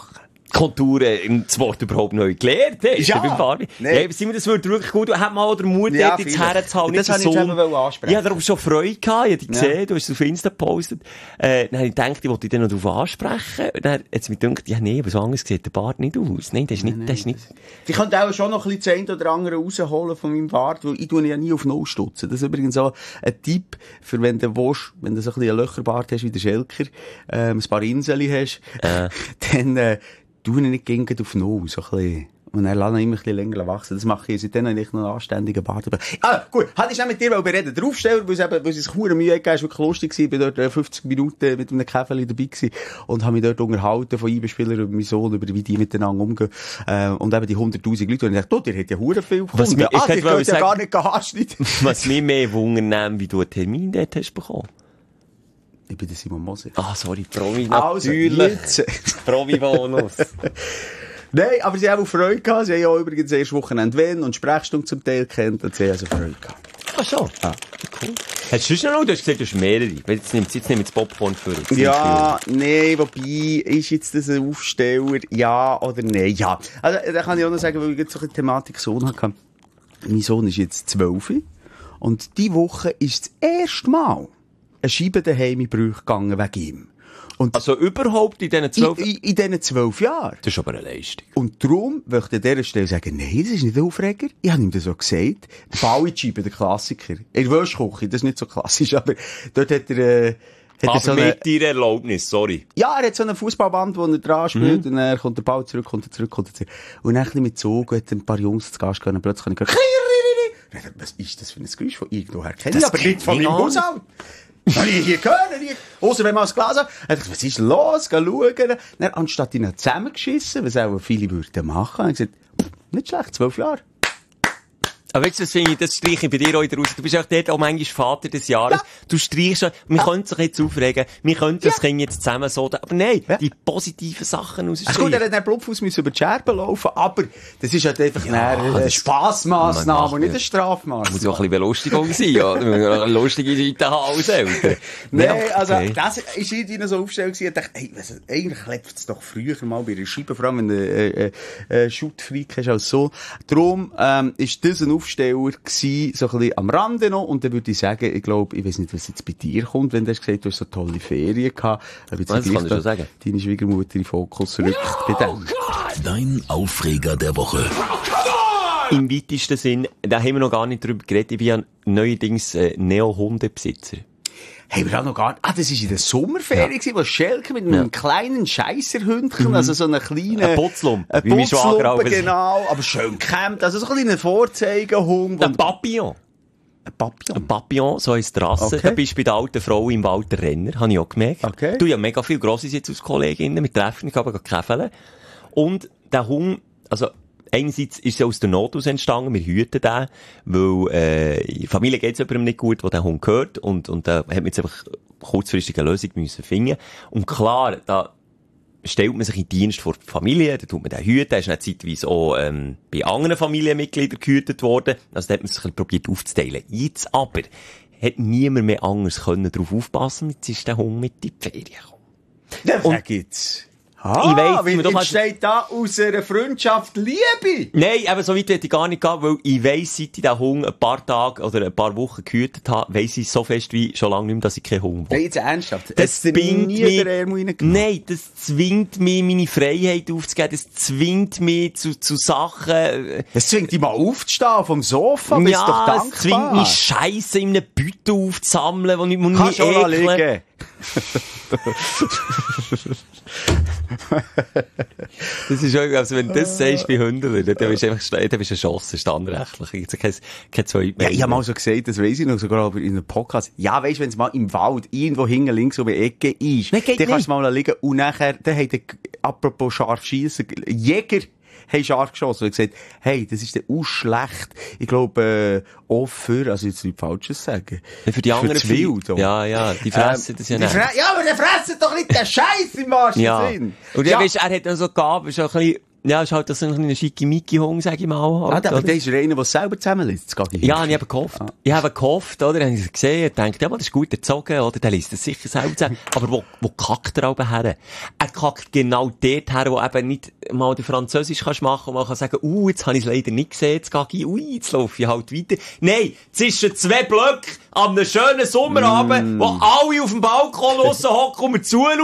Konturen im Wort überhaupt neu gelernt hast. Ja. Beim Fahren. Nee. Ja, Simon, das würde wirklich gut. Hat mal auch der Mut, Ja, jetzt vielleicht. herzuhalten. Das nicht wollte ich so. jetzt eben ansprechen. Ich hatte darum schon Freude gehabt. Ich habe dich Ja. gesehen. Du hast es auf Insta gepostet. Äh, dann habe ich gedacht, ich wollte dich dann noch darauf ansprechen. Dann hat es mir gedacht, ja, nee, aber so anders sieht der Bart nicht aus. Nein, das ist nicht, Nein, das ist nicht. Ich könnte auch schon noch ein bisschen das eine oder andere rausholen von meinem Bart, weil ich tue ihn ja nie auf Null stutzen. Das ist übrigens auch ein Tipp, für wenn du willst, wenn du so ein bisschen einen Löcherbart hast wie der Schelker, ähm, ein paar Inseln hast, Äh. dann, äh, tu ihn nicht gegen auf Null, so ein bisschen. Und er lässt ihn immer ein bisschen länger wachsen. Das mache ich. Seitdem habe ich noch einen anständigen Bart. Ah, gut. Hatte ich nicht mit dir reden. Der Aufsteller, weil es eben, weil es sich hure Mühe gegeben ist, wirklich lustig gewesen. Ich bin dort fünfzig Minuten mit einem Käferli dabei gewesen und habe mich dort unterhalten von Eibenspielern und meinem Sohn, über wie die miteinander umgehen. Äh, und eben die hunderttausend Leute. Und ich dachte, du, der hat ja hure viel Was mir- Kunden. ich Ah, die hätte können ja sagen- gar nicht anschneiden. Was mich mehr wundern, wie du einen Termin dort hast bekommen. Ich bin der Simon Moser. Ah, sorry, Promi, Also, natürlich. jetzt. Promi-Bonus. Nein, aber sie haben auch Freude gehabt. Sie haben ja übrigens erst Wochenende Wenn und Sprechstunde zum Teil kennt und sie haben also Freude gehabt. Ach so. Ah. Cool. Hast du sonst noch, du hast gesagt, du hast mehrere. Jetzt nimmst jetzt nimm das Popcorn für uns. Ja, nee, wobei, ist jetzt das ein Aufsteller, ja oder nein? Ja. Also, da kann ich auch noch sagen, weil ich jetzt so eine Thematik Sohn hatte. Mein Sohn ist jetzt zwölf und diese Woche ist das erste Mal eine Scheibe daheim in Brüche gegangen wegen ihm. Und Also überhaupt in diesen zwölf... in, in, in diesen zwölf Jahren. Das ist aber eine Leistung. Und darum möchte ich an dieser Stelle sagen, nein, das ist nicht der Aufreger. Ich habe ihm das so gesagt. Der Ball in die Scheibe, der Klassiker. In der Wäschküche, das ist nicht so klassisch, aber dort hat er, äh, hat er Aber so eine, mit deiner Erlaubnis, sorry. ja, er hat so eine Fußballband, wo er dran spielt, und dann kommt der Ball zurück, kommt er zurück, kommt er zurück. Und dann ein bisschen mit Zug, hat ein paar Jungs zu Gast gehabt, und plötzlich kann ich gehört, was ist das für ein Geräusch von irgendwoher? Kenne ich Das aber nicht von kenn ich meinem auch Haushalt. Habe ich hier gehört, nicht. Ausser wenn man das Glas hat. Er hat was ist los? Geh schauen. Dann, anstatt ihn zusammengeschissen, was auch viele würden machen, habe ich gesagt, nicht schlecht, zwölf Jahre. Aber weißt du, das finde ich, das streiche ich bei dir auch wieder raus. Du bist auch dort auch manchmal Vater des Jahres. Ja. Du streichst schon, wir Ja. können sich jetzt aufregen, wir können das Kind jetzt zusammen so, aber nein, Ja. die positiven Sachen Also gut, rausstreichen. er hat den Blutfuss müssen über die Scherben laufen, aber das ist halt einfach Ja, eine, das eine ist- Spassmaßnahme Man und nicht macht- eine Strafmaßnahme. Muss ja auch ein bisschen Belustigung sein, ja. Wir müssen eine lustige Seite haben als Eltern. Nein, Ja, also, okay. das ist irgendwie so aufgestellt gewesen. Ich dachte, hey, was, eigentlich klebt es doch früher mal bei einer Scheibe, vor allem wenn du äh, äh, äh, Shoot-Freak hast als so. Darum, ähm, ist das ein Aufsteller gewesen, so ein bisschen am Rande noch, und dann würde ich sagen, ich glaube, ich weiß nicht, was jetzt bei dir kommt, wenn du hast gesagt, du hast so tolle Ferien gehabt. Aber jetzt Das gleich kann ich da schon sagen. Deine Schwiegermutter in Fokus rückt bei dem. Dein Aufreger der Woche. Im weitesten Sinn, da haben wir noch gar nicht drüber geredet, ich bin ja neuerdings äh, Neo-Hundebesitzer. Haben wir auch noch gar nicht. Ah, das war in der Sommerferien, ja. wo Schelke mit einem Ja. kleinen Scheisserhündchen, mhm. also so einen kleinen... Ein Putzlump, Ein wie mein Schwager auch Putzlump, gesagt. genau, aber schön gekämmt, also so ein kleiner Vorzeigehund. Ein Papillon. Ein Papillon? Ein Papillon, so heisst die Rasse. Okay. Da bist du bei der alten Frau im Wald der Renner, habe ich auch gemerkt. Okay. Du, ja mega viel Grosses jetzt als Kolleginnen, wir treffen, ich habe Käfeln. Und der Hund, also, einerseits ist es ja aus der Not aus entstanden, wir hüten den, weil, äh, in der Familie geht es jemandem nicht gut, wo der Hund gehört, und, und da hat man jetzt einfach kurzfristig eine Lösung müssen finden. Und klar, da stellt man sich in Dienst vor die Familie, da tut man den hüten, der ist dann zeitweise auch, ähm, bei anderen Familienmitgliedern gehütet worden, also da hat man sich ein bisschen probiert aufzuteilen. Jetzt aber hat niemand mehr anders können darauf aufpassen, jetzt ist der Hund mit in die Ferien gekommen. Der Und- sag jetzt. Ah, Ich weiss, wie man doch- entsteht da aus einer Freundschaft Liebe? Nein, aber so weit hätte ich gar nicht gehen, weil ich weiss, seit ich den Hund ein paar Tage oder ein paar Wochen gehütet habe, weiss ich so fest wie schon lange nicht mehr, dass ich keinen Hund will. Nein, jetzt ernsthaft. Das Hat's dir zwingt nie mich, der Ärmel reingenommen? nein, das zwingt mich, meine Freiheit aufzugeben, das zwingt mich zu, zu Sachen, äh, Das zwingt dich mal aufzustehen vom Sofa, bist ja, doch es dankbar. zwingt mich Scheiße in einem Beutel aufzusammeln, wo ich mich Kannst schon noch ekeln. liegen. Das ist auch, also wenn du das sagst bei Hunden, dann bist du einfach, dann bist du erschossen, standrechtlich. Ich kein, kein Zweit Ja, ich habe mal so gesagt, das weiss ich noch, sogar aber in einem Podcast. Ja, weisst, wenn es mal im Wald irgendwo hinten links um die Ecke ist, Nein, geht dann kannst nicht. du mal liegen und nachher, dann hat der, apropos scharf schiessen, Jäger haben scharf geschossen und gesagt, hey, das ist der auch schlecht. Ich glaube, äh, auch für, also jetzt nicht Falsches sagen. Für die anderen Für das Wild, auch. Ja, ja, die fressen Ähm, das ja die nicht. fre- Ja, aber der fressen doch nicht den Scheiß im wahrsten Ja. Sinn. Und ja, weißt, er hat dann so gehabt, ist auch ein bisschen, Ja, ist halt so ein kleiner Schickimicki-Hung, sag ich mal. Halt, ah, aber der ist einer, der selber zusammenliest. Ja, habe ich eben gehofft. Ah. Ich habe gehofft, oder? Habe ich gesehen, und gedacht, ja, das ist gut erzogen, oder? Der liest das sicher selber zusammen. Aber wo, wo kackt er aber her? Er kackt genau dort her, wo eben nicht mal den Französisch kannst machen und man kann sagen, uh, jetzt habe ich es leider nicht gesehen, jetzt gehe ich, ui, jetzt laufe ich halt weiter. Nein, zwischen zwei Blöcken an einem schönen Sommerabend, mm. wo alle auf dem Balkon draussen hocken und mir zuschauen.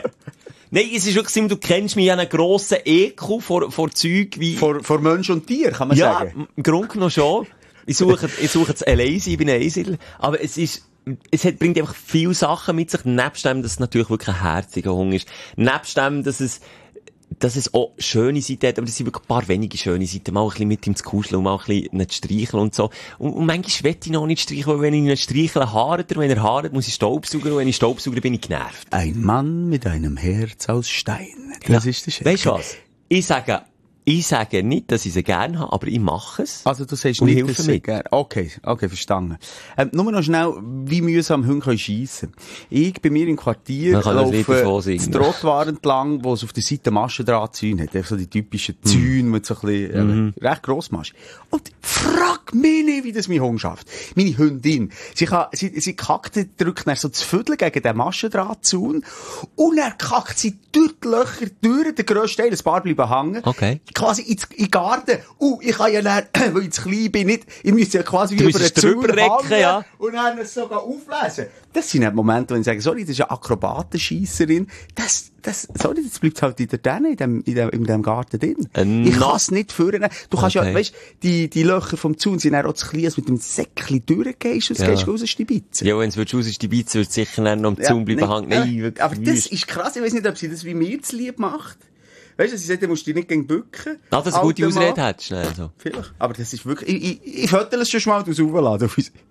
Nein, es ist wirklich, du kennst mich, einen grossen Ekel vor, vor Zeug wie... Vor, vor Mensch und Tier, kann man ja, sagen. Ja, im Grunde genommen schon. Ich suche, ich suche das allein sein, ich bin ein Einsiedler. Aber es ist, es hat, bringt einfach viele Sachen mit sich, nebst dem, dass es natürlich wirklich ein herziger Hunger ist. Nebst dem, dass es, dass es auch schöne Seiten hat, aber das sind wirklich ein paar wenige schöne Seiten. Mal ein bisschen mit ihm zu kuscheln und mal ein bisschen nicht streicheln und so. Und, und manchmal will ich noch nicht streicheln, weil wenn ich nicht streichle, haart er. Wenn er haart, muss ich Staubsauger. Und wenn ich Staubsauger, bin ich genervt. Ein Mann mit einem Herz aus Stein. Das ja. ist der Chef. Weißt du was? Ich sage, ich sage nicht, dass ich sie gerne habe, aber ich mache es. Also du sagst nicht, dass sie gerne... Okay, okay, verstanden. Ähm, nur noch schnell, wie mühsam Hunde können schiessen. Ich, bei mir im Quartier, laufe das Trottoir entlang, wo es auf der Seite Maschendrahtzäune hat. Einfach so die typischen mm. Zäune mit so ein bisschen, mm. äh, recht Grossmasch. Und frag mich nicht, wie das mein Hund schafft. Meine Hündin. Sie kann, sie, sie kackt, drückt dann so zu Viertel gegen den Maschendrahtzaun und er kackt sie durch die Löcher durch, der grösste Teil, ein paar bleiben hängen. Okay. Quasi in den Garten. Uh, ich kann ja dann, weil ich zu klein bin, nicht, ich müsste ja quasi du über den Zaun hängen ja. und dann es sogar auflesen. Das sind nicht Momente, wo ich sage, sorry, das ist eine Akrobatenscheisserin. Das, das, sorry, das bleibt halt in der in dem, in dem, in dem Garten drin. Äh, ich kann es nicht führen. Du kannst okay. ja, weißt, die, die Löcher vom Zaun sind auch zu klein, als mit dem Säckchen durchgehst und ja. gehst raus stibitzen. Ja, wenn es raus stibitzen, wird es sicher noch am Zaun ja, bleiben hängen. Nein, ja. wirklich. Aber das ist krass. Ich weiss nicht, ob sie das wie mir zu lieb macht. Weißt du, sie sagt, du musst dich nicht gegen bücken. Ah, dass du eine gute Ausrede hättest, schnell so. Vielleicht. Aber das ist wirklich, ich, ich, ich fördere es schon mal, du es raufladen.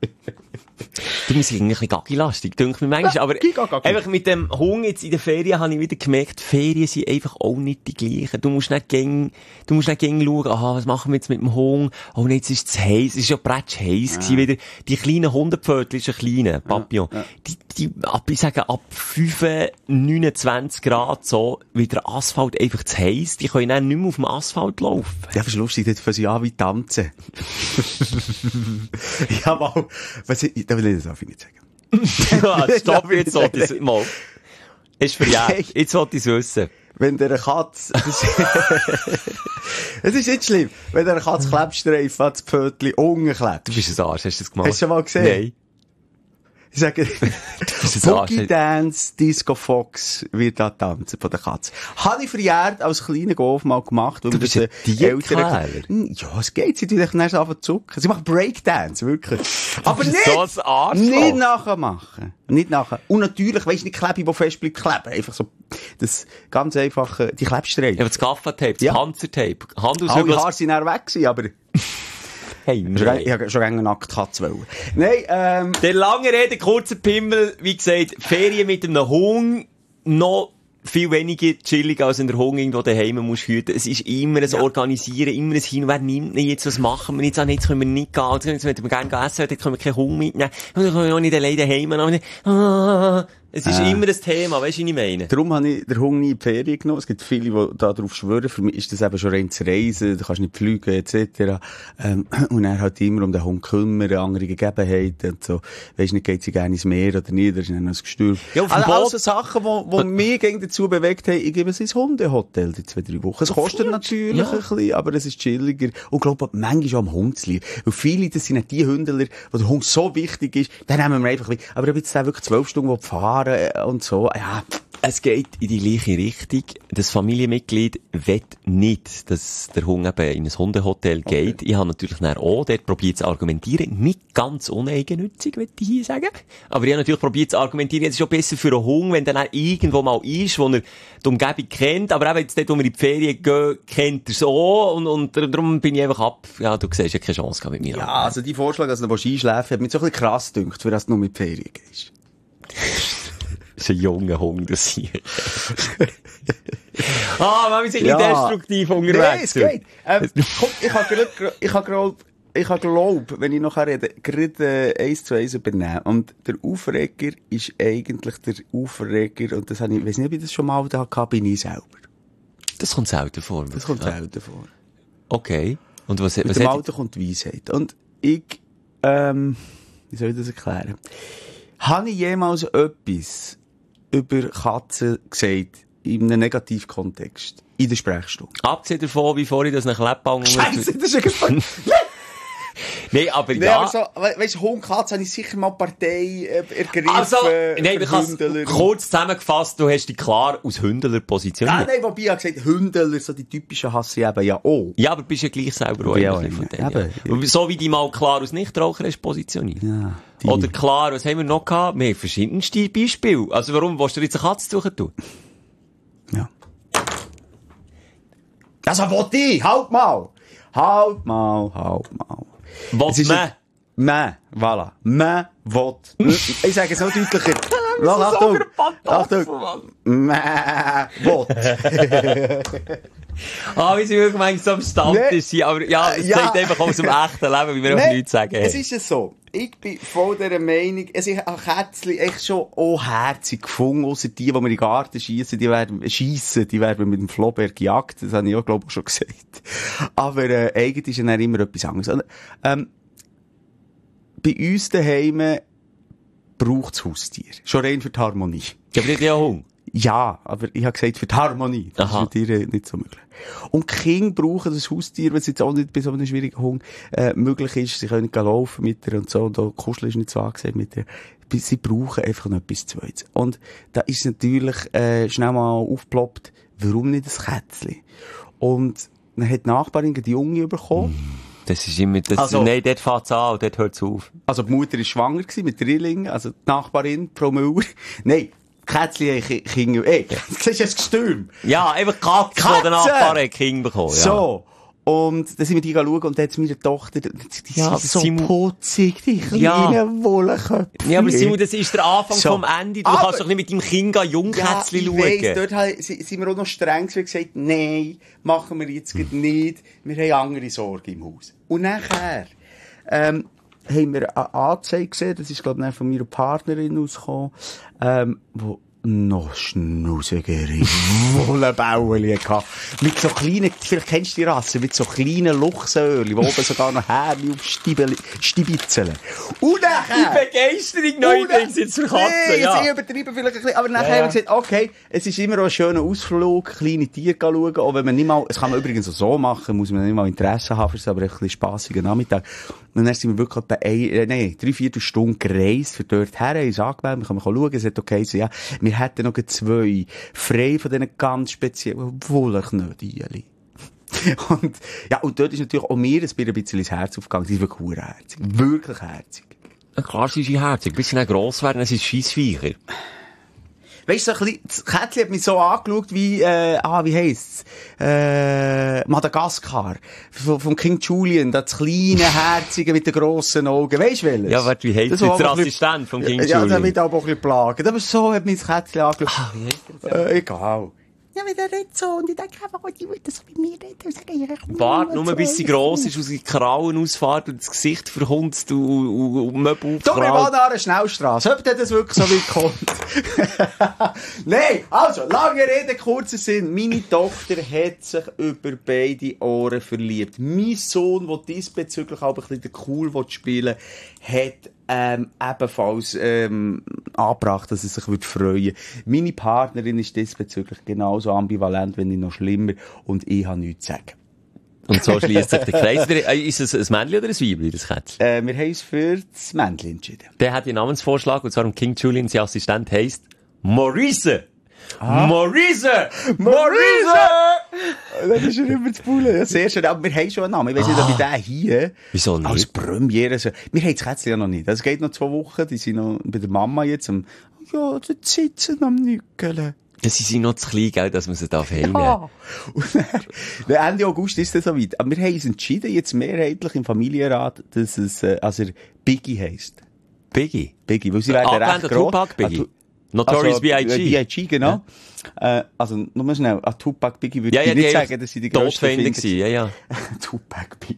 Du musst irgendwie ein bisschen gaggi-lastig, denke ich mir manchmal. Ja, aber einfach mit dem Hunger jetzt in den Ferien habe ich wieder gemerkt, Ferien sind einfach auch nicht die gleichen. Du musst nicht gäng, du musst nicht gäng schauen, aha, was machen wir jetzt mit dem Hunger? Oh, nee, jetzt ist es heiß. Es ist ja bretsch heiß ja. gewesen wieder. Die kleinen Hundepfötchen, ist ein kleiner Papillon. Ja, ja. Die, die, ab, ich sage, ab fünf, neunundzwanzig Grad so, wird der Asphalt einfach zu heiß. Die können dann nicht mehr auf dem Asphalt laufen. Ja, das ist lustig, dort fangen sie an wie tanzen. Ja, mal, was ich, da will ich das auch nicht sagen. Ja, stopp jetzt, so, das mal. Ist verjährt. Jetzt wollte ich es wissen. Wenn der Katz, es ist nicht schlimm, wenn der Katz Klebstreifen an das Pfötchen unten klebt. Du bist ein Arsch, hast du das gemacht? Hast du schon mal gesehen? Nein. Ich sage, Boogie Dance, Disco Fox wird da tanzen von der Katze. Habe ich verjährt als kleiner Golf mal gemacht. Du bist ein Älteren. Ja, es geht. Sie tun sich dann einfach zucken. Sie machen Breakdance, wirklich. Aber nicht, so nicht nachher machen. Nicht nachher. Und natürlich, weisst du, nicht Klebe, die fest bleibt, kleben. Einfach so, das ganz einfache, die Klebstreifen. Ja, das Gaffertape, das ja. Panzertape. Alle Haare sind dann weg gewesen, aber... Hey, nein. Ich habe schon eine Nacktkatze wollen. Nein, ähm... Der lange Rede, kurzer Pimmel, wie gesagt, Ferien mit einem Hund, noch viel weniger chillig als in der Hund irgendwo daheim musst hüten. Es ist immer ein ja. Organisieren, immer ein Hin, wer nimmt nicht jetzt, was machen wir jetzt, jetzt können wir nicht gehen, jetzt möchten wir gerne essen, dann können wir keinen Hund mitnehmen, dann können wir auch nicht alleine daheim, ah, es ist äh. immer ein Thema, weißt du, was ich meine? Darum habe ich den Hund nie in die Ferien genommen. Es gibt viele, die da drauf schwören. Für mich ist das eben schon rein zu reisen, du kannst nicht fliegen, et cetera. Ähm, und er hat immer um den Hund kümmern, andere Gegebenheiten und so. Weisst nicht, geht sie gerne ins Meer oder nicht, da ist dann noch ein Gestürm. Ja, auf also, also Sachen, die, die mich gegen dazu bewegt haben, ich gebe es ins Hundehotel die zwei, drei Wochen. Es kostet ja. natürlich ja. ein bisschen, aber es ist chilliger. Und ich glaube, manchmal auch am Hund zu lieben. Weil viele, das sind nicht die Hundler, wo der Hund so wichtig ist, dann nehmen wir einfach, aber ob jetzt wirklich zwölf Stunden fahren und so, ja. Es geht in die gleiche Richtung. Das Familienmitglied will nicht, dass der Hund eben in ein Hundehotel geht. Okay. Ich habe natürlich dann auch dort probiert zu argumentieren. Nicht ganz uneigennützig, würde ich hier sagen. Aber ich habe natürlich probiert zu argumentieren, es ist schon besser für einen Hund, wenn der dann irgendwo mal ist, wo er die Umgebung kennt. Aber eben jetzt dort, wo wir in die Ferien gehen, kennt er es auch. Und, und darum bin ich einfach ab. Ja, du siehst ja keine Chance mit mir. Ja, ab. Also die Vorschlag, dass du einschläfen hat mich so ein bisschen krass gedünkt, für das du nur mit die Ferien gehst. Das ist ein junger Hund, das hier. Ah, man ist ein bisschen ja. destruktiv unterwegs. Nee, es geht. Ähm, komm, ich habe gerade, ich habe gerade, ich habe glaub, wenn ich nachher rede, gerade äh, eins zu eins übernehmen. Und der Aufreger ist eigentlich der Aufreger, und das habe ich, ich weiss nicht, ob ich das schon mal da hatte, bin ich selber. Das kommt selten vor. Das kommt ja. selten vor. Okay. Und was, Mit was dem hat... Alter kommt die Weisheit. Und ich, ähm, wie soll ich das erklären? Habe ich jemals etwas über Katzen gesagt, in einem Negativkontext, in der Sprechstunde? Abgesehen davon, wie vorhin das nach Leppbang... Scheiße, das ist ja Nein, aber nee, ja... aber so, we weißt du, Hund, Katze, habe ich sicher mal Partei äh, ergriffen. Also, nein, ich kann kurz zusammengefasst, du hast dich klar aus Hündler positioniert. Nein, nein, wobei ich habe gesagt, Hündler, so die typischen hasse ich eben ja auch. Ja, aber bist ja gleich selber auch Ja, ein bisschen ja, von denen. eben. Ja. So wie die mal klar aus Nichtraucher hast positioniert. Ja, die. Oder klar, was haben wir noch gehabt? Wir haben verschiedenste Beispiele. Also warum willst du jetzt eine Katze suchen tun? Ja. Also, wollte ich, halt mal. Halt mal, halt mal. Was man? Man, voilà. Man will. Ich sage es noch deutlicher. Lass, Achtung. Achtung. Man will. Ah, wie sie wirklich manchmal so am Stammtisch sind. Aber ja, es Ja. zeigt einfach aus dem echten Leben, wie wir auch Nee, nichts sagen. Es ist ja so. Ich bin voll dieser Meinung, also ich habe Kätzchen echt schon auch herzig gefunden, ausser die, die wir in den Garten schiessen, die werden, schiessen, die werden mit dem Floberg gejagt. Das habe ich auch, glaube ich, schon gesagt. Aber, äh, eigentlich ist ja dann immer etwas anderes. Und, ähm, bei uns daheim braucht es Haustier. Schon rein für die Harmonie. Ich habe nicht ja Hunger. Ja, aber ich habe gesagt, für die Harmonie. Das Aha. ist mit dir nicht so möglich. Und die Kinder brauchen das Haustier, wenn es jetzt auch nicht bei so einem schwierigen Hund äh, möglich ist. Sie können nicht laufen mit ihr und so. Und auch Kuscheln ist nicht so angesehen mit ihr. Sie brauchen einfach noch etwas Zweites. Und da ist natürlich äh, schnell mal aufgeploppt, warum nicht ein Kätzchen? Und dann hat die Nachbarin die Junge bekommen. Das ist immer, das, Also- nein, dort fängt es an und dort hört es auf. Also die Mutter war schwanger gewesen mit Drilling, also die Nachbarin, Frau Müller. Nein, Kätzchen, Kinder, ey, siehst du das Gestürm? Ja, einfach Katze, die Katze! der Nachbar hat Kind bekommen. Ja. So. Und dann sind wir die schauen und dann hat meine Tochter, die, die Ja, aber sind so Simon- putzig, die kleinen Ja. Wollköpfe. Ja, aber Simon, das ist der Anfang So. vom Ende. Du Aber- kannst doch nicht mit deinem Kind ein Jungkätzchen ich schauen. weiss, dort ha- si- sind wir auch noch streng gewesen und gesagt, nein, machen wir jetzt hm. nicht. Wir haben andere Sorgen im Haus. Und nachher, ähm, haben wir eine Anzeige gesehen, das ist, glaube ich, von meiner Partnerin ausgekommen, ähm, wo noch schnusigere Wollenbäuerchen hatte. Mit so kleinen, vielleicht kennst du die Rasse, mit so kleinen Luchsöhrchen, wo oben sogar noch Härchen aufstibitzeln. Und nachher... Die Begeisterung neuerdings jetzt für Katzen, Nee, ja. jetzt ich übertrieben vielleicht ein bisschen, aber nachher Ja, ja. haben wir gesagt, okay, es ist immer auch ein schöner Ausflug, kleine Tiere schauen, auch wenn man nicht mal, es kann man übrigens auch so machen, muss man nicht mal Interesse haben, für aber ein bisschen spassigen Nachmittag. Und dann sind wir wirklich etwa ein, äh, nein, drei, vier Stunden gereist für dort her, haben uns angemeldet, wir können schauen, es hat okay so, ja, wir hätten noch zwei frei von diesen ganz speziellen Wollknödeln. Und, ja, und dort ist natürlich auch mir ein bisschen ins Herz aufgegangen, die ist wirklich urherzig, wirklich herzig. Ja, klar sind sie herzig. Bis sie dann gross werden, es ist Scheissviecher. Weißt du, so ein bisschen, das Kätzchen hat mich so angeschaut wie, äh, ah, wie heisst's? Äh, Madagaskar. Vom, vom King Julian, das kleine, herzige mit den grossen Augen. Weisst du welches? Ja, warte, wie heisst Das das? war Der aber ein bisschen- Assistent vom King Ja, Julian. der wird aber auch ein bisschen plagen. Aber so hat mich das Kätzchen angeschaut. Ah, wie heisst der? Äh, egal. Ja, wie der redet so, und ich denke einfach, oh, die würde so mit mir reden, und sagen, ja, komm, Warte, nur bis sie gross ist. ist, aus den Krauen ausfährt und das Gesicht verhunzt und, und, und Möbel Du, wir waren aufkrallt. an einer Schnellstrasse. Ob das wirklich so weit kommt? Nein, also, lange Rede, kurzer Sinn. Meine Tochter hat sich über beide Ohren verliebt. Mein Sohn, der diesbezüglich auch ein bisschen den Cool spielen will, hat ähm, ebenfalls ähm, angebracht, dass er sich würde freuen. Meine Partnerin ist diesbezüglich genauso ambivalent, wenn nicht noch schlimmer, und ich habe nichts zu sagen. Und so schließt sich der Kreis. Äh, Ist es ein Männchen oder ein Weibchen, das Kätzchen? Äh, wir haben uns für das Männchen entschieden. Der hat den Namensvorschlag, und zwar um King Julian, sein Assistent heisst Maurice. Ah. Maurice! Maurice! Das ist ja immer zu pullen. Ja, sehr schön. Aber wir haben schon einen Namen. Ich weiss nicht, ob ich den hier Wieso nicht? als Premiere so... Wir haben das Kätzchen ja noch nicht. Das geht noch zwei Wochen. Die sind noch bei der Mama jetzt. Am, ja, die sitzen am Nückeln. Das sind noch zu klein, gell, dass man sie darf heimnehmen. Ja. Und dann, Ende August ist es soweit. Aber wir haben uns entschieden, jetzt mehrheitlich im Familienrat, dass es, äh, also Biggie heisst. Biggie? Biggie, weil sie werden recht gross. Tupac Biggie? Notorious also, B I G B I G, genau. Ja. Äh, also, nur schnell, an Tupac Biggie würde ja, ich ja, nicht die sagen, dass sie die grössten Todfeinde finden. gewesen, ja, ja. Tupac Biggie.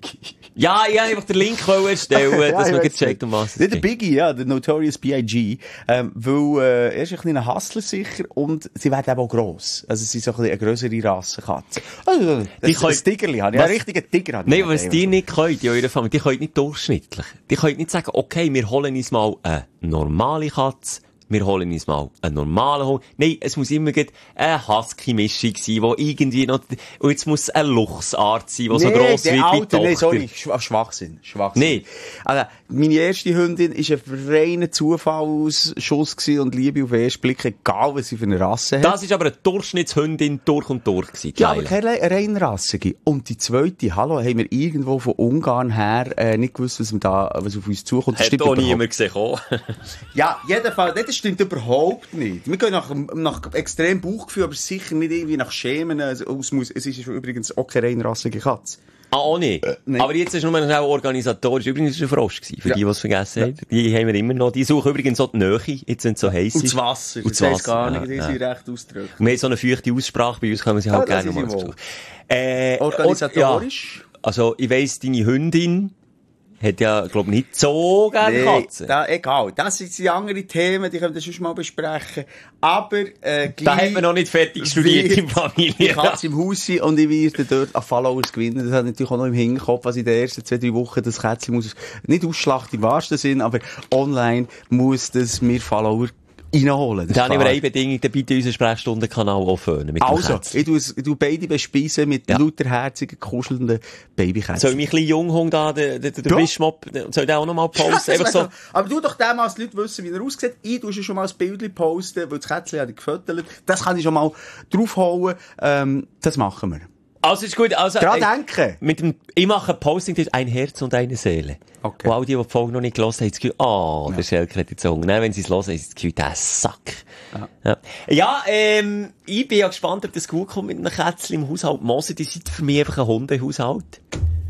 Ja, ich wollte einfach den Link erstellen, Ja, dass ich man weiss checkt, um was es Nicht der geht. Biggie, ja, der Notorious B I G Ähm, weil, äh, er ist ein kleiner Hustler sicher und sie werden eben auch gross. Also, sie sind so ein bisschen eine grössere Rassenkatze. Also, das Die ist können- ein Tigerli, habe ich. Was- Einen richtigen Tiger habe ich. Nein, was die nicht können, in eurer Familie, die können nicht durchschnittlich. Die können nicht sagen, okay, wir holen uns mal eine normale Katze, wir holen uns mal einen normalen Hund. Nein, es muss immer gleich eine Husky-Mischung sein, wo irgendwie noch, und jetzt muss es eine Luchsart sein, die so Nee, gross der wird wie die Alter, Tochter. nee, sorry, Schw- Schwachsinn, Schwachsinn. Nee. Also, meine erste Hündin war ein reiner Zufallsschuss gewesen und Liebe auf den ersten Blick, egal was sie für eine Rasse hat. Das ist aber eine Durchschnittshündin durch und durch gewesen, die Ja, aber Leila. keine reinrassige. Und die zweite, hallo, haben wir irgendwo von Ungarn her äh, nicht gewusst, was, wir da, was auf uns zukommt. Das Hat stimmt auch überhaupt- niemand gesehen. Oh. Ja, jedenfalls, das stimmt überhaupt nicht. Wir gehen nach, nach extrem Bauchgefühl, aber sicher nicht irgendwie nach Schemen. Also, es, muss, es ist übrigens auch keine reinrassige Katze. Ah, auch nicht. Äh, nein. Aber jetzt ist nur noch organisatorisch. Übrigens war es ein Frosch gewesen, für Ja. die, die es vergessen haben. Die haben wir immer noch. Die suchen übrigens auch die Nähe. Jetzt sind sie so heiß. Und das Wasser, Und das das heisst gar Wasser, nicht, die ja, sind ja. recht ausgedrückt. Und wir haben so eine feuchte Aussprache, bei uns können wir sie halt Ah, das gerne ist nochmal sie zu Besuch. Äh, Organisatorisch? Ja, also, ich weiss, deine Hündin hat ja, glaub ich, nicht so gerne Nee, Katzen. da, egal. Das sind die anderen Themen, die können wir sonst mal besprechen. Aber, äh, Da hat man noch nicht fertig studiert wird in die Familie. Katze im Haus sein und ich werde dort an Followers gewinnen. Das hat natürlich auch noch im Hinterkopf, was in den ersten zwei, drei Wochen das Kätzchen muss, nicht ausschlachten im wahrsten Sinn, aber online muss das mir Follower reinholen. Das Da ist habe ich aber klar. eine Bedingung, dann bitte unseren Sprechstundenkanal auffüllen. Mit dem Also, Kätzchen. ich tu, es- ich tu beide bespeisen mit Ja. lauterherzigen, kuschelnden Babykätzchen. Soll ich mein kleiner Junghund da, der, der, der Ja. Wischmopp, soll der auch noch mal Ja, posten? das Einfach wär so. so. Aber du doch dem, als die Leute wissen, wie er aussieht. Ich tue schon mal ein Bild posten, weil das Kätzchen hat ich gefüttert. Das kann ich schon mal draufhauen. Ähm, das machen wir. Also, ist gut. Also, Dran äh, denken. Mit dem, ich mache ein Posting, das ist ein Herz und eine Seele. Okay. Und all die, die die Folge noch nicht gelesen haben, haben das Gefühl, ah, der Schelker hat jetzt Hunger. Nein, wenn sie es hören, haben sie das Gefühl, der Sack. Ja. Ja, ja ähm, ich bin ja gespannt, ob das gut kommt mit einem Kätzchen im Haushalt. Mose, die sind für mich einfach ein Hundehaushalt.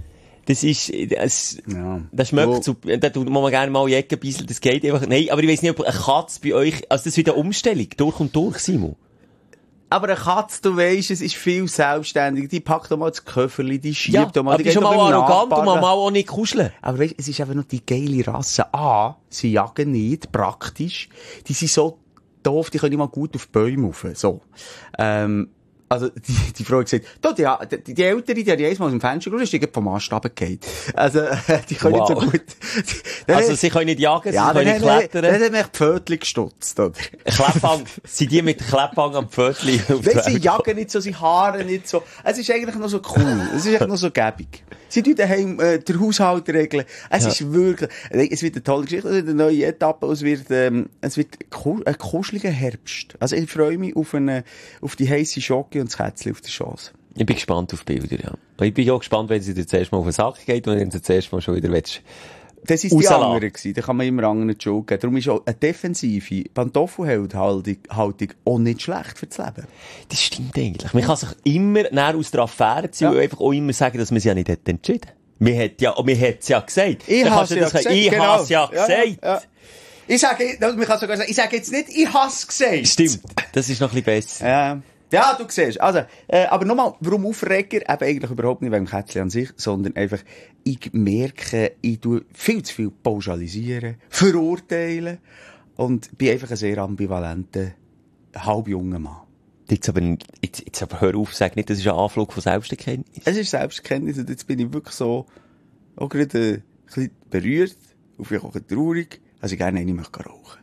Das ist, das, Ja. das schmeckt Wo- so, da tut man gerne mal Jäcken bisschen, das geht einfach, nein, aber ich weiss nicht, ob eine Katze bei euch, also das ist wieder eine Umstellung, durch und durch, Simon. Aber eine Katze, du weisst, es ist viel selbstständig. Die packt doch mal das Köfferli, die schiebt Ja, doch mal. aber die die ist schon geht mal doch beim arrogant und Nachbarn. man mal auch nicht kuscheln. Aber weißt, es ist einfach noch die geile Rasse. A, sie jagen nicht, praktisch. Die sind so doof, die können nicht mal gut auf Bäume rauf. So. Ähm, also, die, die Frau hat gesagt, da, die, die, die Ältere, die hat jedes Mal aus dem Fenster geschaut, ist die vom Ast runtergefallen. Also, die können Wow. nicht so gut. Die, Also, sie können nicht jagen, ja, sie können dann nicht hat- klettern. dann hat mich die Pfötchen gestutzt, oder? Kleppang, sind die mit Kleppang am Pfötchen auf Nein, der sie Welt? jagen nicht so, sie haaren nicht so. Es ist eigentlich noch so cool. Es ist eigentlich noch so gäbig. Sie tun daheim, äh, der Haushalt regeln. Es Ja. ist wirklich, äh, es wird eine tolle Geschichte, es wird eine neue Etappe, es wird, ähm, es wird ku- ein kuscheliger Herbst. Also ich freue mich auf eine, auf die heisse Schocke und das Kätzchen auf der Chance. Ich bin gespannt auf Bilder, ja. Und ich bin auch gespannt, wenn sie dir zuerst mal auf den Sack geht und dann zuerst mal schon wieder willst. Das ist die Rauslassen. andere gewesen. Da kann man immer anderen die Schuld geben. Darum ist auch eine defensive Pantoffelhaltung Haltung auch nicht schlecht für das Leben. Das stimmt eigentlich. Man kann sich immer näher aus der Affäre ziehen Ja. und einfach auch immer sagen, dass man es ja nicht hat entschieden. Man hat ja, man hat's ja gesagt. Ich Dann habe kannst es du ja das- gesagt. Ich genau. habe es ja Ja, gesagt. ja. Ich sage, man kann sogar sagen, ich sage jetzt nicht, ich habe es gesagt. Stimmt. Das ist noch ein bisschen besser. Ja. Ja, du siehst. Also, äh, aber nochmal, warum Aufreger? Eben eigentlich überhaupt nicht wegen dem Kätzchen an sich, sondern einfach, ich merke, ich tue viel zu viel pauschalisieren, verurteilen und bin einfach ein sehr ambivalenter, halbjunger Mann. Jetzt aber, jetzt, jetzt aber hör auf, sag nicht, das ist ein Anflug von Selbsterkenntnis. Es ist Selbstkenntnis und jetzt bin ich wirklich so, auch gerade äh, ein bisschen berührt und vielleicht auch ein bisschen traurig, also ich gerne eine möchte rauchen.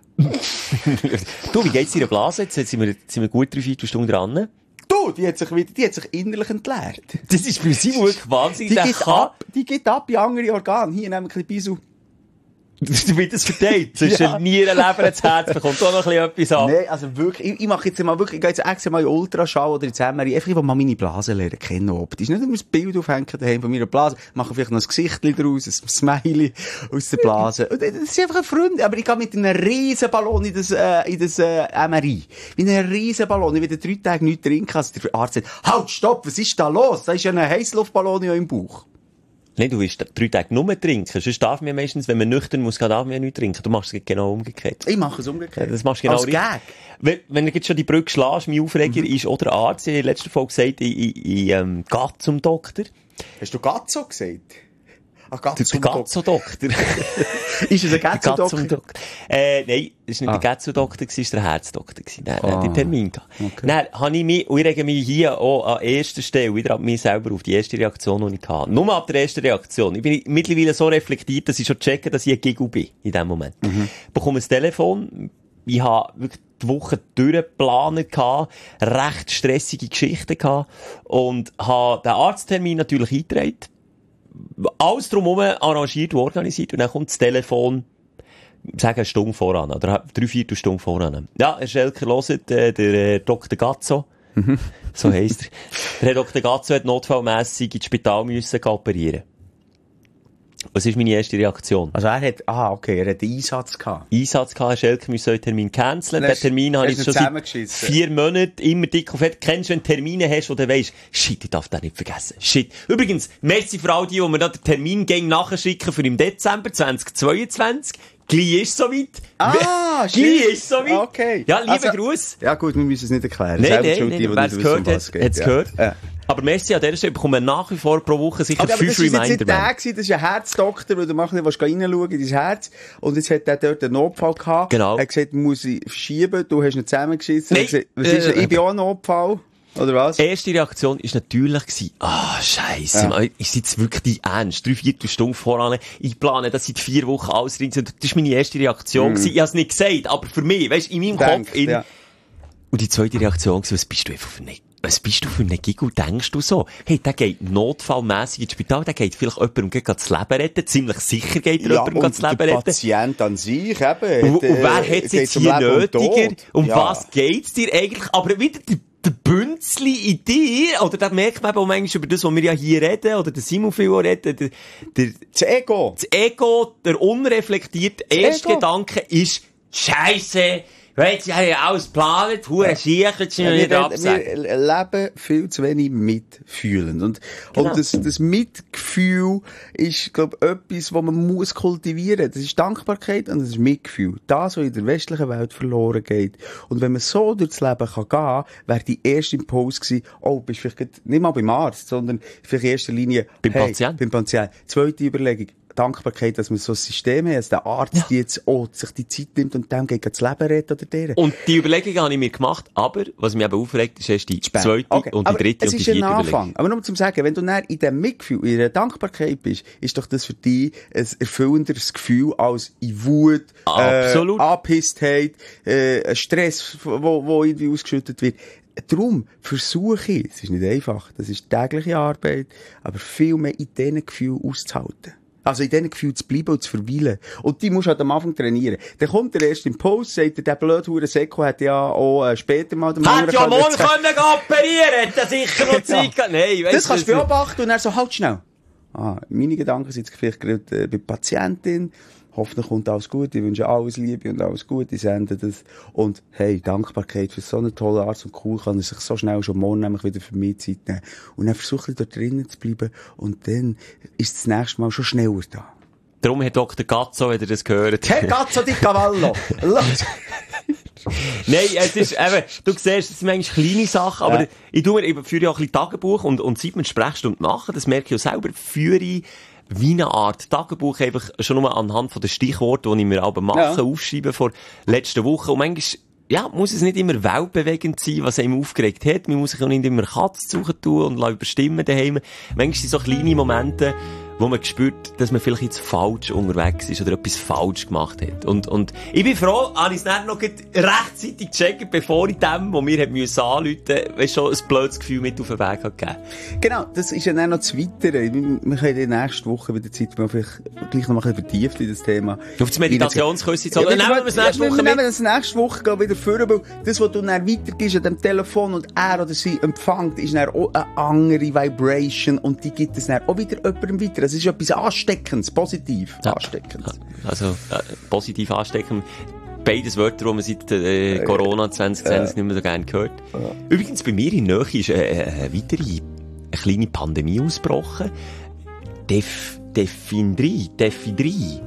Du, wie geht's deiner Blase? Jetzt sind wir, sind wir gut drei, vier Stunden dran. Du, die hat sich wieder, die hat sich innerlich entleert. Das ist bei Simon wirklich wahnsinnig. Die Der geht kann- ab, die geht ab in andere Organe. Hier nehmen wir ein bisschen Bisu. Du wird das verteilt. Zwischen Ja. Nieren, Leber, das Herz, bekommt auch noch ein bisschen etwas ab. Nein, also wirklich, ich, ich mache jetzt mal wirklich, ich gehe jetzt extra mal in Ultraschall oder in die M R I, einfach, ich will mal meine Blase lernen kennen, optisch. Nicht immer ein Bild aufhängen daheim von meiner Blase, mache vielleicht noch ein Gesichtchen draus, ein Smiley aus der Blase. Und das ist einfach ein Freund, aber ich gehe mit einem riesen Ballon in das, äh, in das, äh, M R I. Mit einem riesen Ballon. Ich will drei Tage nichts trinken, als der Arzt sagt, halt, stopp, was ist da los? Da ist ja ein Heissluftballon ja im Bauch. Nein, du willst drei Tage nur trinken. Sonst darf man meistens, wenn man nüchtern muss, darf man ja nicht trinken. Du machst es genau umgekehrt. Ich mache es umgekehrt. Das machst du genau Als richtig. Gag. Wenn, wenn du jetzt schon die Brücke schlägst, mein Aufreger ist auch der Arzt. Ich habe in der letzten Folge gesagt, ich, ich, ich ähm, gehe zum Doktor. Hast du Gazzo gesagt? Ach, Der Gazzo-Doktor. Ist es ein Gazzo-Doktor? Äh, nein, es war nicht Ah. der Gazzo-Doktor, es war der Herzdoktor. Dann Ah. hatte ich Termin gehabt. Okay. Dann habe ich mich, und ich rege mich hier auch an erster Stelle wieder an mich selber auf die erste Reaktion, die ich hatte. Nur ab der ersten Reaktion. Ich bin mittlerweile so reflektiert, dass ich schon checke, dass ich ein Giggle bin in dem Moment. Mhm. Bekomme ein Telefon. Ich habe wirklich die Woche durchgeplant gehabt, recht stressige Geschichten gehabt und habe den Arzttermin natürlich eingetragen. Alles drumherum arrangiert und organisiert und dann kommt das Telefon, sagen eine Stunde voran, oder drei, vier Stunden voran. Ja, Herr Schelker, hört, äh, der äh, Doktor Gazzo, mhm. so heisst er. Der Herr Doktor Gazzo hat notfallmässig ins Spital müssen operieren. Was ist meine erste Reaktion? Also er hat, ah, okay, er hat einen Einsatz gehabt. Einsatz gehabt, Herr Schelker, wir sollen den Termin canceln. Den Termin habe ich schon seit vier Monaten immer dick auf Fett. Kennst du, wenn du Termine hast, wo du weisst, shit, ich darf den nicht vergessen. Shit. Übrigens, merci für all die, die mir da den Termin gegen nachschicken für im Dezember zweitausendzweiundzwanzig. Gleich ist soweit. Ah, Gleich ist soweit. Okay. Ja, liebe also, Gruß. Ja gut, wir müssen es nicht erklären. Nein, Selber nein, schuld, nein, die, die wer es nicht gehört wissen, um hat, was geht. hat es Ja. gehört. Ja. Aber merci an dieser Stelle, bekommen nach wie vor pro Woche sicher Aber, aber fünf das ist Reminder. jetzt nicht der gewesen, das ist ein Herzdoktor, weil du machst nicht, willst reinschauen in dein Herz. Und jetzt hat er dort einen Notfall gehabt. Genau. Er hat gesagt, muss ich verschieben, du hast ihn zusammengeschissen. Nein. Er hat gesagt, was ist, Äh, ich bin auch ein Notfall. Oder was? Die erste Reaktion war natürlich gewesen, ah, scheisse, Ja. ja. Ist jetzt wirklich dein Ernst? Drei, vier Stunden voran. Ich plane das seit vier Wochen alles rein. Das war meine erste Reaktion. Mm. Ich habe es nicht gesagt, aber für mich, weißt du, in meinem Denkst, Kopf. In... ja. Und die zweite Reaktion war, was bist du einfach für eine, was bist du für eine Giggle? Denkst du so? Hey, der geht notfallmässig ins Spital, der geht vielleicht jemandem gegen das Leben retten. Ziemlich sicher geht er Ja, jemandem und das Leben der retten. Patient an sich, eben. Und, und wer hat es jetzt hier nötiger? Um ja. was geht's dir eigentlich? Aber wieder der, der Bünzli in dir, oder da merkt man eben auch manchmal über das, was wir ja hier reden, oder der Simon viel auch reden, der, der, das Ego. Das Ego, der unreflektierte erste Ego. Gedanke ist, Scheisse, jetzt habe ich alles geplant, hure Schiech, jetzt sind wir wir, wieder absagen. wir leben viel zu wenig mitfühlend. Und, Genau. und das, das Mitgefühl ist, glaube ich, etwas, was man muss kultivieren. Das ist Dankbarkeit und das ist Mitgefühl. Das, was in der westlichen Welt verloren geht. Und wenn man so durchs Leben kann gehen, wäre die erste Impuls gewesen, oh, bist vielleicht nicht mal beim Arzt, sondern vielleicht in erster Linie Beim hey, Patienten. Beim Patienten. Zweite Überlegung. Dankbarkeit, dass man so ein System hat, dass der Arzt Ja. die jetzt auch sich die Zeit nimmt und dem geht das Leben retten oder der. Und die Überlegung habe ich mir gemacht, aber, was mich eben aufregt, ist erst die Spät. zweite Okay. und die Aber dritte es und die ist ein vierte Anfang. Überlegung. Aber nur um zu sagen, wenn du dann in dem Mitgefühl, in der Dankbarkeit bist, ist doch das für dich ein erfüllenderes Gefühl als in Wut, Absolut. Äh, Anpisstheit, äh, ein Stress, wo, wo irgendwie ausgeschüttet wird. Darum versuche ich, es ist nicht einfach, das ist tägliche Arbeit, aber viel mehr in diesen Gefühlen auszuhalten. Also in diesen Gefühlen zu bleiben und zu verweilen. Und die musst du halt am Anfang trainieren. Dann kommt der erste Impuls, sagt er, der blöde Hure Seko hat ja auch äh, später mal den Hat ja anderen morgen können- können gehen operieren, hat er sicher noch Zeit gehabt. Nein, weißt Das kannst du das- beobachten und dann so, halt schnell. Ah, meine Gedanken sind jetzt vielleicht gerade äh, bei der Patientin. Hoffentlich kommt alles gut. Ich wünsche alles Liebe und alles Gute. Ich sende das. Und hey, Dankbarkeit für so eine tolle Arzt und cool kann er sich so schnell schon morgen nämlich wieder für mich Zeit nehmen. Und dann versuche ich dort drinnen zu bleiben. Und dann ist das nächste Mal schon schneller da. Darum hat Doktor Gazzo, wenn ihr das gehört. Hey, Gazzo di Cavallo! Nein, es ist eben, du siehst, es sind manchmal kleine Sachen, aber Ja. ich tue mir, ich führe ja auch ein bisschen Tagebuch und, und seit wir die Sprechstunde machen, das merke ich ja selber, führe ich wie eine Art Tagebuch einfach schon nur anhand von den Stichworten, die ich mir aber mache, Ja. aufschreiben vor letzten Woche und manchmal, ja, muss es nicht immer weltbewegend sein, was einem aufgeregt hat. Man muss sich auch nicht immer Katz suchen tun und lassen überstimmen daheim. Manchmal sind so kleine Momente, wo man spürt, dass man vielleicht jetzt falsch unterwegs ist oder etwas falsch gemacht hat. Und, und ich bin froh, habe ich es nicht noch rechtzeitig gecheckt, bevor ich dem, wo mir hat müssen anrufen, weißt schon ein blödes Gefühl mit auf den Weg hat gegeben. Genau, das ist ja dann noch das Weitere. Wir wir können in der nächsten Woche wieder Zeit, mal vielleicht gleich noch mal ein bisschen vertieft in das Thema. Auf das Meditationskurs, Ja, ja, nehmen wir das nächste ja, Woche wir mit. nehmen das nächste Woche gehen wieder vor, weil das, was du dann weitergibst an dem Telefon und er oder sie empfängt, ist dann auch eine andere Vibration und die gibt es dann auch wieder jemandem weiter. Das ist etwas Ansteckendes, positiv Ja. Ansteckendes. Also, äh, positiv anstecken. Beides Wörter, die man seit äh, Corona zwanzig zwanzig nicht mehr so gerne gehört. Übrigens, bei mir in Nähe ist äh, äh, eine weitere, eine kleine Pandemie ausgebrochen. Def, Defindrie, Defidrie.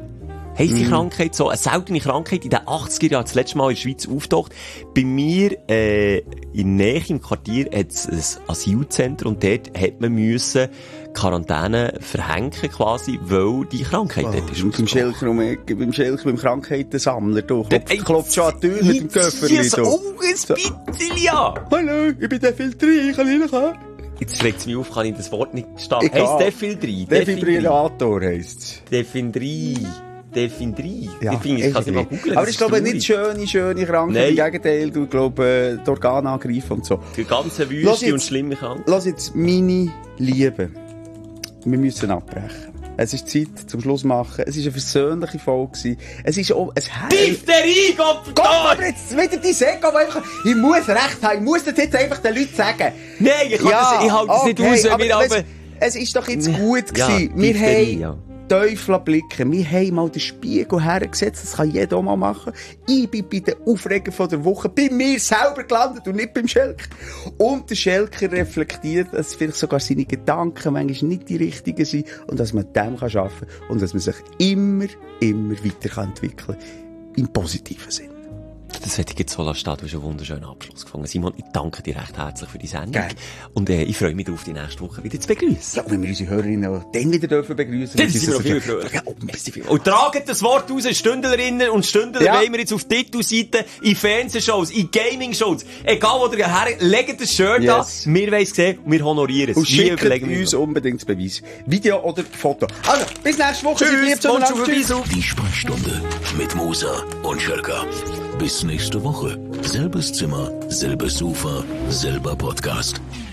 Heisst die Mhm. Krankheit so? Eine seltene Krankheit in den achtziger Jahren, das letzte Mal in der Schweiz auftaucht. Bei mir, äh, in der Nähe im Quartier hat es ein Asylzentrum und dort hat man müssen Quarantäne verhängen quasi, weil die Krankheit Oh, dort ist. beim Schelker um die Ecke, beim Schelker, beim Krankheitensammler, du. Dort- Klopft, klopft schon an die Tür mit dem Köfferli, Jetzt du. oh, ein bisschen, ja! Hallo, ich bin der Filtri, kann ich reinkommen? Jetzt regt es mich auf, kann ich das Wort nicht stark. Egal. Heisst Defildri? Defibrillator heisst's. Defindri. Defindri. Ja, Defindri. Ich kann es nicht mal googeln. aber das ich glaube ist nicht schöne, schöne Krankheit. Im Nein. Gegenteil, du glaube die Organe angreifen und so. Die ganze Lass Wüste jetzt- und schlimme Krankheit. Lass jetzt meine Liebe. Wir müssen abbrechen. Es ist Zeit zum Schluss machen. Es war eine versöhnliche Folge gewesen. Es ist auch ein Heil. Diphtherie, Gott, Gott! aber jetzt wieder die Säcke, aber einfach, ich muss recht haben. Ich muss das jetzt einfach den Leuten sagen. Nein, ich kann das, ich halte das nicht okay, aus, wenn aber wir es, aber... es ist doch jetzt gut Ja, gewesen. Wir Diphtherie, haben ja. Teufel blicken. Wir haben mal den Spiegel hergesetzt. Das kann jeder auch mal machen. Ich bin bei den Aufregern von der Woche bei mir selber gelandet und nicht beim Schelker. Und der Schelker reflektiert, dass vielleicht sogar seine Gedanken manchmal nicht die richtigen sind und dass man dem kann arbeiten kann und dass man sich immer, immer weiter kann entwickeln kann. Im positiven Sinn. Das hätte ich jetzt so lassen. Du hast einen wunderschönen Abschluss gefunden. Simon, ich danke dir recht herzlich für die Sendung. Gerne. Und äh, ich freue mich darauf, die nächste Woche wieder zu begrüßen. Ja, und wenn wir unsere Hörerinnen auch dann wieder dürfen begrüßen. Dann sind wir noch viel früher. Ja, oh, merci vielmals. Und tragen das Wort raus, Stündlerinnen und Stündler, Ja. wollen wir jetzt auf Titelseiten, in Fernsehshows, in Gaming-Shows, egal wo ihr her, legt das Shirt Yes. an, wir wollen es sehen und wir honorieren es. Und Wir schickt überlegen uns noch. unbedingt das Beweis. Video oder Foto. Also, bis nächste Woche. Seid lieb Tschüss, zueinander. Bonjour, Tschüss. Bisous. Die Sprechstunde mit Musa und Schelka. Bis nächste Woche. Selbes Zimmer, selbes Sofa, selber Podcast.